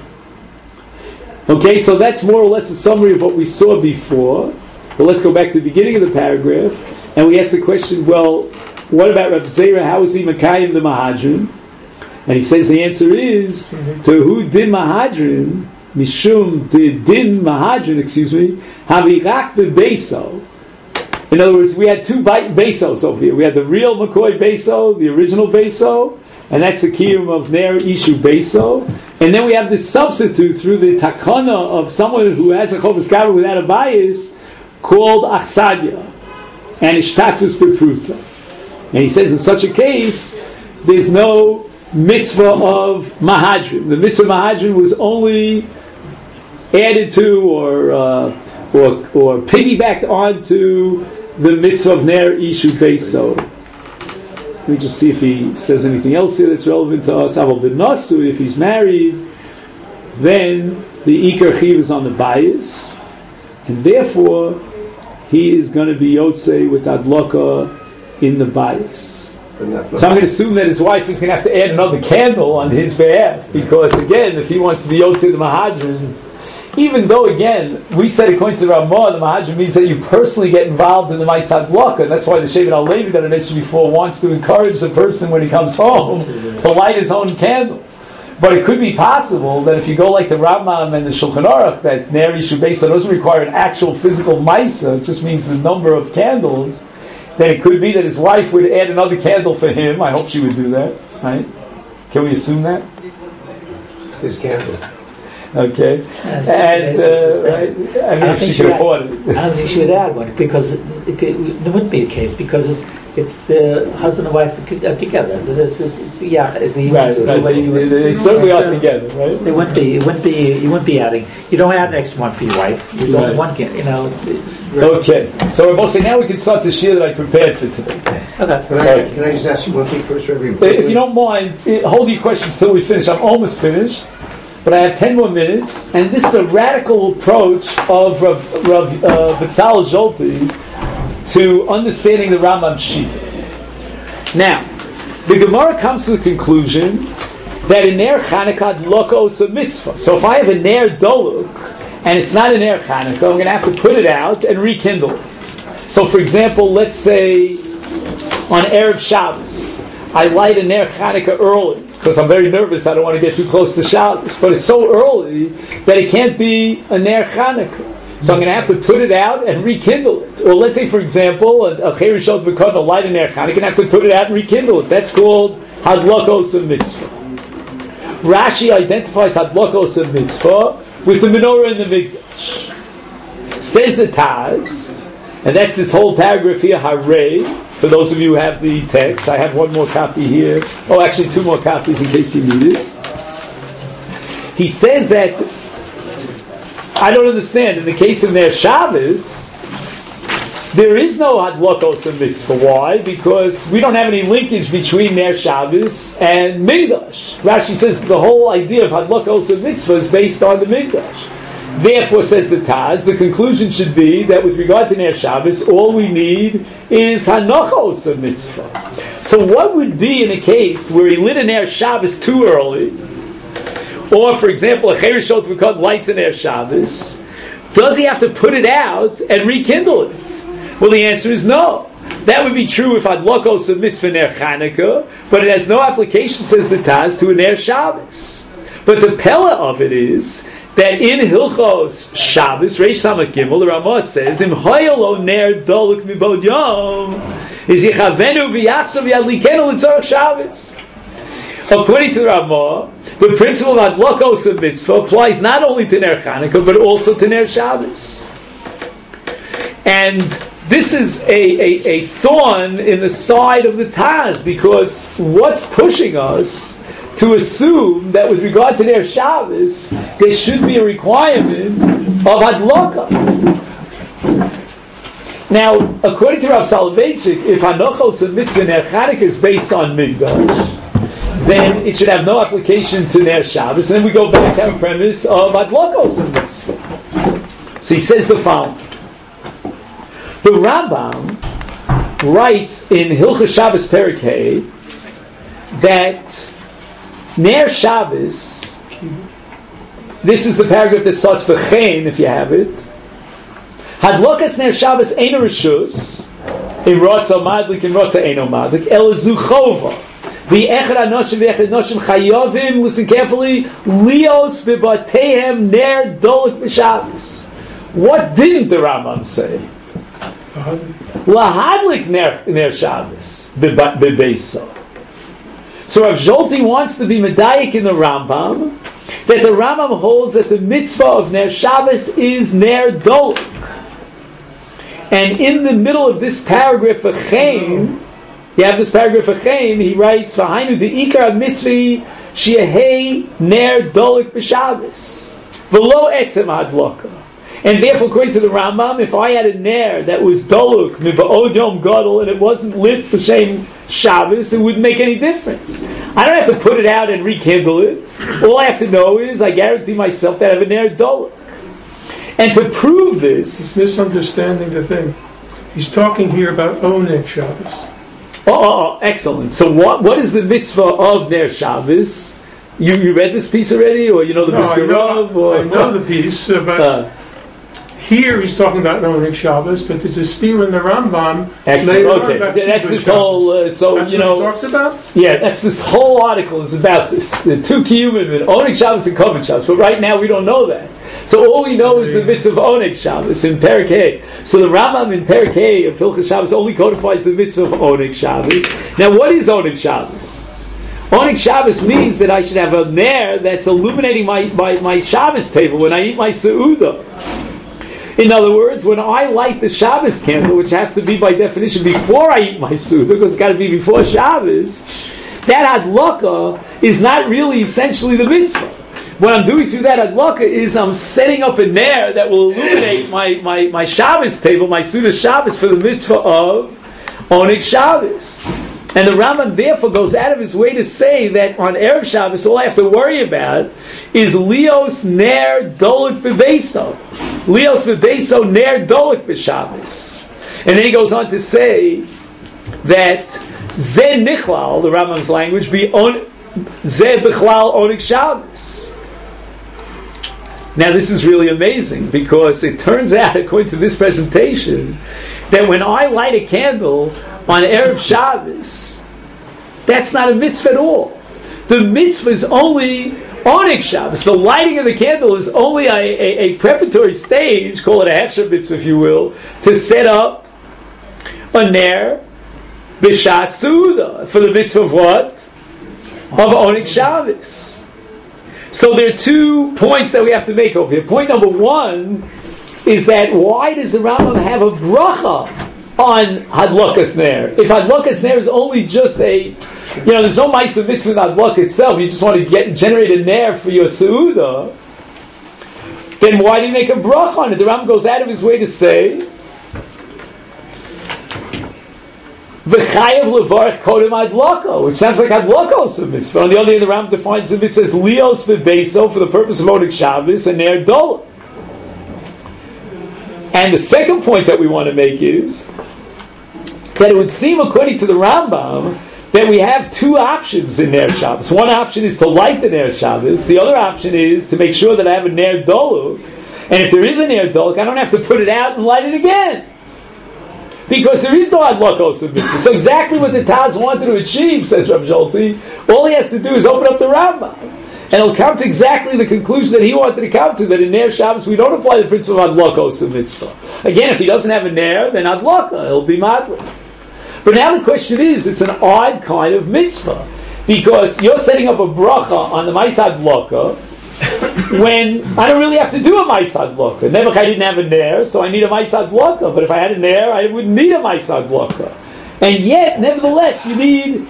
Okay, so that's more or less a summary of what we saw before. But let's go back to the beginning of the paragraph, and we ask the question: well, what about Reb Zera? How is he Makayim the Mahadrin? And he says the answer is to who din Mahadrin, mishum din Mahadrin, havirak bebeso. In other words, we had two besos over here. We had the real McCoy beso, the original beso, and that's the kiyum of ner ishu beso. And then we have this substitute through the takana of someone who has a chovas gavra without a bias, called achsadya and ishtatus bepruta. And he says in such a case, there's no mitzvah of Mahadrin. The mitzvah of Mahadrin was only added to or piggybacked onto the mitzvah of ner ishu beso. Let me just see if he says anything else here that's relevant to us. Aval b'nasu, if he's married, then the ikar chiv is on the bias, and therefore he is going to be yotzei with adlaka in the bias. So I'm going to assume that his wife is going to have to add another candle on his behalf, because again, if he wants to be yotzei the Mahadrin, even though, again, we said according to the Ramah, the Mahajim means that you personally get involved in the Ma'aseh Hadlaka. That's why the Shevet HaLevi that I mentioned before wants to encourage the person when he comes home to light his own candle. But it could be possible that if you go like the Rambam and the Shulchan Aruch, that Ner Yishuv Beis doesn't require an actual physical Ma'aseh, it just means the number of candles, then it could be that his wife would add another candle for him. I hope she would do that, right? Can we assume that? It's his candle. Okay, and I mean, if she could afford it. I don't think she would add one because there wouldn't be a case because it's the husband and wife are together. It's Right. They certainly are together, right? They wouldn't be. You wouldn't be adding. You don't add an extra one for your wife. There's only one can. Okay, so we're both saying now we can start the shir that I prepared for today. Okay. Can I just ask you one thing first, Rabbi? If you don't mind, hold your questions till we finish. I'm almost finished. But I have 10 more minutes, and this is a radical approach of Rav Betzalel Zolti to understanding the Rambam Shita. Now, the Gemara comes to the conclusion that a Ner Chanukah Lokos a mitzvah. So if I have a Ner Doluk, and it's not a Ner Chanukah, I'm going to have to put it out and rekindle it. So for example, let's say on Erev Shabbos, I light a Ner Chanukah early, because I'm very nervous, I don't want to get too close to Shabbos. But it's so early that it can't be a Ner Chanukah. So I'm going to have to put it out and rekindle it. Or let's say, for example, a Cherishot V'Kod, light a Ner Chanukah, I'm going to have to put it out and rekindle it. That's called Hadlokos of Mitzvah. Rashi identifies Hadlokos of Mitzvah with the menorah in the Mikdash. Says the Taz, and that's this whole paragraph here, Harei. For those of you who have the text, I have one more copy here. Oh, actually, two more copies in case you need it. He says that, I don't understand, in the case of Ner Shabbos, there is no Hadlokos of Mitzvah. Why? Because we don't have any linkage between Ner Shabbos and Mikdash. Rashi says the whole idea of Hadlokos of Mitzvah is based on the Mikdash. Therefore, says the Taz, the conclusion should be that with regard to Ner Shabbos, all we need is Hanochos of Mitzvah. So what would be in a case where he lit a Ner Shabbos too early, or, for example, a Cherishot V'Kod lights a Ner Shabbos, does he have to put it out and rekindle it? Well, the answer is no. That would be true if Hadlokos of Mitzvah Ner Chanukah, but it has no application, says the Taz, to a Ner Shabbos. But the Pella of it is that in Hilchos Shabbos, Reish Samach Gimel, the Ramah says, Im Hoyelo Ner Doluk Mibod Yom, is Yichavenu V'Yachsav Yadlikenu L'Tzorach Shabbos. According to the Ramah, the principle of Hadlokos of Mitzvah applies not only to Ner Chanukah, but also to Ner Shabbos. And this is a thorn in the side of the Taz, because what's pushing us to assume that with regard to Ner Shabbos, there should be a requirement of Hadlokah. Now, according to Rav Soloveitchik, if Hanochos of Mitzvah Ner Chanukah is based on Mikdash, then it should have no application to Ner Shabbos, and then we go back to our premise of Hadlokos of Mitzvah. So he says the following. The Rambam writes in Hilchos Shabbos Perek Hey that Ner Shabbos, this is the paragraph that starts V'chein, if you have it. Hadlokas Ner Shabbos Eino Rishus, in Rotza Madlik, in Rotza Eino Madlik, El Zuchova. The Echad Anoshim, V'echad Anoshim Chayovim, listen carefully, Lios V'batehem Ner Dolik V'Shabbos. What didn't the Rambam say? Lahadlik Ner Shabbos B'Beisa. So Rav Zolti wants to be medayik in the Rambam, that the Rambam holds that the mitzvah of Ner Shabbos is Ner Doluk. And in the middle of this paragraph V'chein, you have this paragraph V'chein, he writes, V'hainu de'ikar mitzvah she'ehei Ner Doluk b'Shabbos. V'lo etzem hadloka. And therefore, according to the Rambam, if I had a Ner that was Doluk, Miba'od Yom Gadol, and it wasn't lit B'Shem Shabbos, it wouldn't make any difference. I don't have to put it out and rekindle it. All I have to know is, I guarantee myself that I have a Ner Doluk. And to prove this... It's misunderstanding the thing. He's talking here about Oneg Shabbos. Excellent. So what is the mitzvah of Ner Shabbos? You read this piece already, or you know the Brisker Rav? I know the piece, but here he's talking about Oneg Shabbos, but there's a steer in the Rambam. Excellent. Okay, about that's Kibbutz this Shabbos. whole. That's what he talks about. Yeah, that's this whole article is about this. The two kiyumim, Oneg Shabbos and Kovod Shabbos. But right now we don't know that. So all we know is the mitzvah of Oneg Shabbos in Perek Hey. So the Rambam in Perek Hey of Hilchos Shabbos only codifies the mitzvah of Oneg Shabbos. Now, what is Oneg Shabbos? Oneg Shabbos means that I should have a ner that's illuminating my Shabbos table when I eat my seudah. In other words, when I light the Shabbos candle, which has to be by definition before I eat my seudah, because it's got to be before Shabbos, that hadlaka is not really essentially the mitzvah. What I'm doing through that hadlaka is I'm setting up a ner that will illuminate my Shabbos table, my seudah Shabbos, for the mitzvah of Oneg Shabbos. And the Rambam therefore goes out of his way to say that on Erev Shabbos, all I have to worry about is Leos Ner Dolik Bebeso. Leos Bebeso Ner Dolik B'Shabbos. And then he goes on to say that Ze Nichlal, the Rambam's language, be Ze Bichlal Oneg Shabbos. Now this is really amazing, because it turns out, according to this presentation, that when I light a candle on Erev Shabbos, that's not a mitzvah at all. The mitzvah is only Oneg Shabbos. The lighting of the candle is only a preparatory stage, call it a hechsher mitzvah if you will, to set up a ner b'shas seudah for the mitzvah of what? Of Oneg Shabbos. So there are 2 points that we have to make over here. Point number 1 is that why does the Rambam have a bracha on Hadlakas Ner? If Hadlakas Ner is only just there's no Ma'aseh Mitzvah in Hadlaka itself, you just want to generate a Ner for your Seudah, then why do you make a bracha on it? The Rambam goes out of his way to say, V'chayav levarech kodem Hadlaka, which sounds like Hadlaka is a mitzvah. On the other hand, the Rambam defines the mitzvah as Leos v'beso for the purpose of Oneg Shabbos and Ner Dola. And the second point that we want to make is that it would seem, according to the Rambam, that we have 2 options in Ner Shabbos. One option is to light the Ner Shabbos. The other option is to make sure that I have a Ner Doluk. And if there is a Ner Doluk, I don't have to put it out and light it again, because there is no Hadlakos of mitzvah. So exactly what the Taz wanted to achieve, says Rav Zolti, all he has to do is open up the Rambam, and he'll come to exactly the conclusion that he wanted to come to, that in Ner Shabbos we don't apply the principle of Hadlakos of mitzvah. Again, if he doesn't have a Ner, then Hadlaka, he'll be madlik. But now the question is, it's an odd kind of mitzvah, because you're setting up a bracha on the Ma'aseh Hadlaka when I don't really have to do a Ma'aseh Hadlaka. Nebuch, I didn't have a Ner, so I need a Ma'aseh Hadlaka. But if I had a Ner, I wouldn't need a Ma'aseh Hadlaka. And yet, nevertheless, you need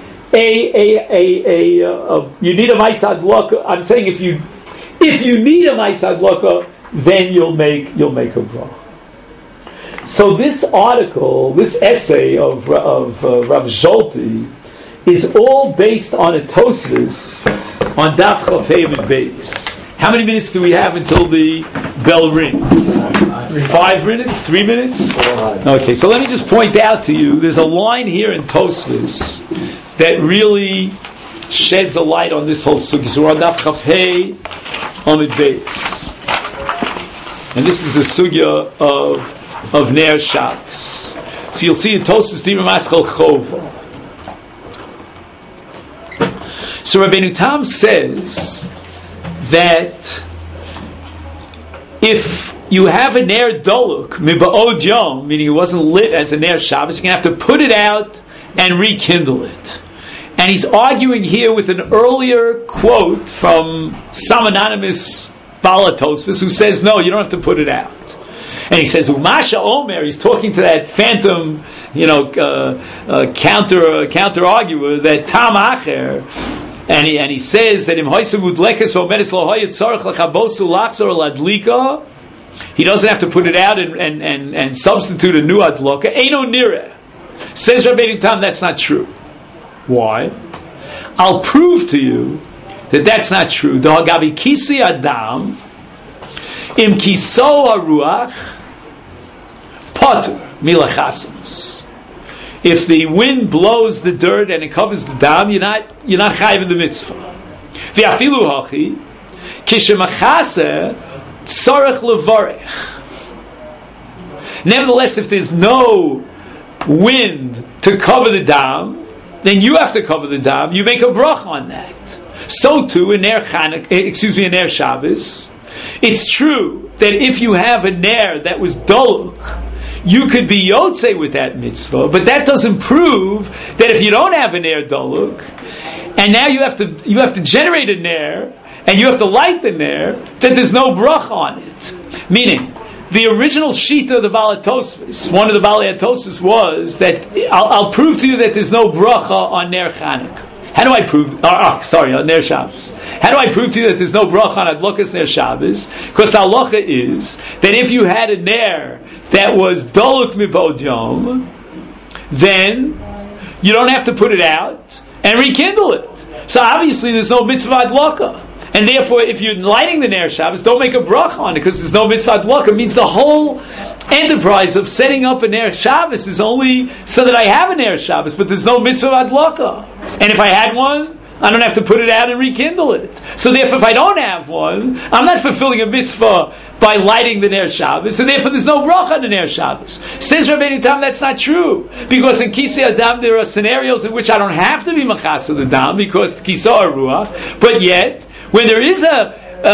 you need a Ma'aseh Hadlaka. I'm saying if you need a Ma'aseh Hadlaka, then you'll make a bracha. So this article, this essay of Rav Zolti, is all based on a Tosfos on Daf Chafei and Beis. How many minutes do we have until the bell rings? 5 minutes? 3 minutes? Okay, so let me just point out to you, there's a line here in Tosfos that really sheds a light on this whole sugya. So we're on Daf Chafei Amid Beis. And this is a sugya of Ner Shabbos. So you'll see in Tosfos Dibur Maskal Chova. So Rabbeinu Tam says that if you have a Ner Doluk, Miba'od Yom, meaning it wasn't lit as a Ner Shabbos, you're going to have to put it out and rekindle it. And he's arguing here with an earlier quote from some anonymous Bala Tosfos who says, no, you don't have to put it out. And he says, Umasha Omer, he's talking to that phantom, counter arguer, that Tam Acher, and he says that he doesn't have to put it out and substitute a new adlaka. Eino nireh. Says Rabbeinu Tam, that's not true. Why? I'll prove to you that that's not true. Da'agabi kisi adam im kiso haruach potter milachasamos. If the wind blows the dirt and it covers the dam, you're not chayiv in the mitzvah. V'afilu hachi, kishemachase tzarech levarech. Nevertheless, if there's no wind to cover the dam, then you have to cover the dam. You make a brach on that. So too in Ner Shabbos, it's true that if you have a ner that was doluk, you could be yotzei with that mitzvah, but that doesn't prove that if you don't have a ner doluk, and now you have to generate a ner and you have to light the ner, that there's no brach on it. Meaning, the original shita of the Balei Tosfos, one of the Balei Tosfos was that I'll prove to you that there's no bracha on ner Chanukah. How do I prove? On Ner Shabbos. How do I prove to you that there's no bracha on Adlokas Ner Shabbos? Because the halacha is that if you had a ner that was doluk mibod yom, then you don't have to put it out and rekindle it. So obviously there's no mitzvah adloka. And therefore, if you're lighting the Ner Shabbos, don't make a bracha on it because there's no mitzvah adloka. It means the whole enterprise of setting up a Ner Shabbos is only so that I have a Ner Shabbos, but there's no mitzvah adloka. And if I had one, I don't have to put it out and rekindle it. So therefore, if I don't have one, I'm not fulfilling a mitzvah by lighting the Ner Shabbos, and therefore there's no bracha on the Ner Shabbos. Says Rabbeinu Tam, that's not true. Because in Kisei Adam, there are scenarios in which I don't have to be machasa the dam, because Kisei Ruach, but yet, when there is a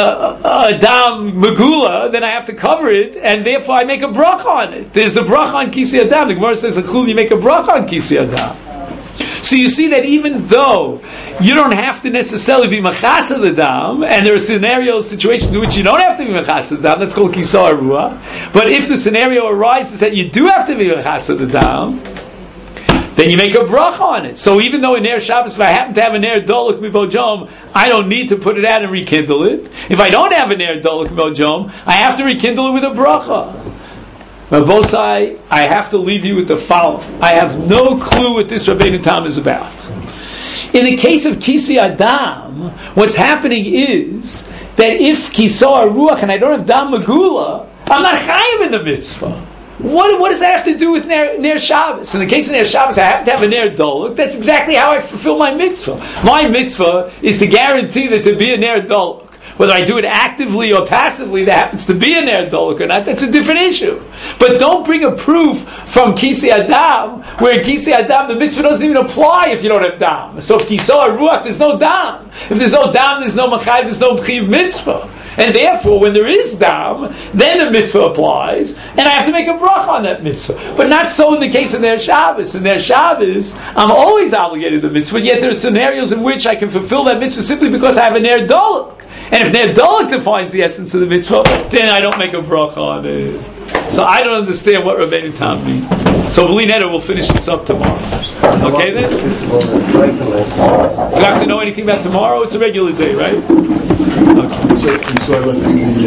dam megula, then I have to cover it, and therefore I make a bracha on it. There's a bracha on Kisei Adam. The Gemara says, you make a bracha on Kisei Adam. So you see that even though you don't have to necessarily be machasa the dam, and there are scenarios, situations in which you don't have to be machasa the dam, that's called Kisei Ruach. But if the scenario arises that you do have to be machasa the dam, then you make a bracha on it. So even though in Ner Shabbos, if I happen to have a Ner Doluk Mibod Yom, I don't need to put it out and rekindle it. If I don't have a Ner Doluk Mibod Yom, I have to rekindle it with a bracha. Rabosai, I have to leave you with the following. I have no clue what this Rabbeinu Tam is about. In the case of Kisei Adam, what's happening is that if Kisei Ruach and I don't have Dam Megula, I'm not chayiv in the mitzvah. What does that have to do with Ner Shabbos? In the case of Ner Shabbos, I happen to have a Ner Doluk. That's exactly how I fulfill my mitzvah. My mitzvah is to guarantee that there be a Ner Doluk. Whether I do it actively or passively, there happens to be a Ner Doluk or not, that's a different issue. But don't bring a proof from Kisei Adam, where in Kisei Adam the mitzvah doesn't even apply if you don't have Dam. So if Kisei Ruach, there's no Dam. If there's no Dam, there's no Machayev, there's no B'chiv mitzvah. And therefore, when there is Dam, then the mitzvah applies, and I have to make a bracha on that mitzvah. But not so in the case of Ner Shabbos. In Ner Shabbos, I'm always obligated to the mitzvah, yet there are scenarios in which I can fulfill that mitzvah simply because I have a Ner Doluk. And if Ner Doluk defines the essence of the mitzvah, then I don't make a bracha on it. So I don't understand what Rabbeinu Tam means. So Bli Neder will finish this up tomorrow. Okay then? Do you have to know anything about tomorrow? It's a regular day, right? Okay. So I left you the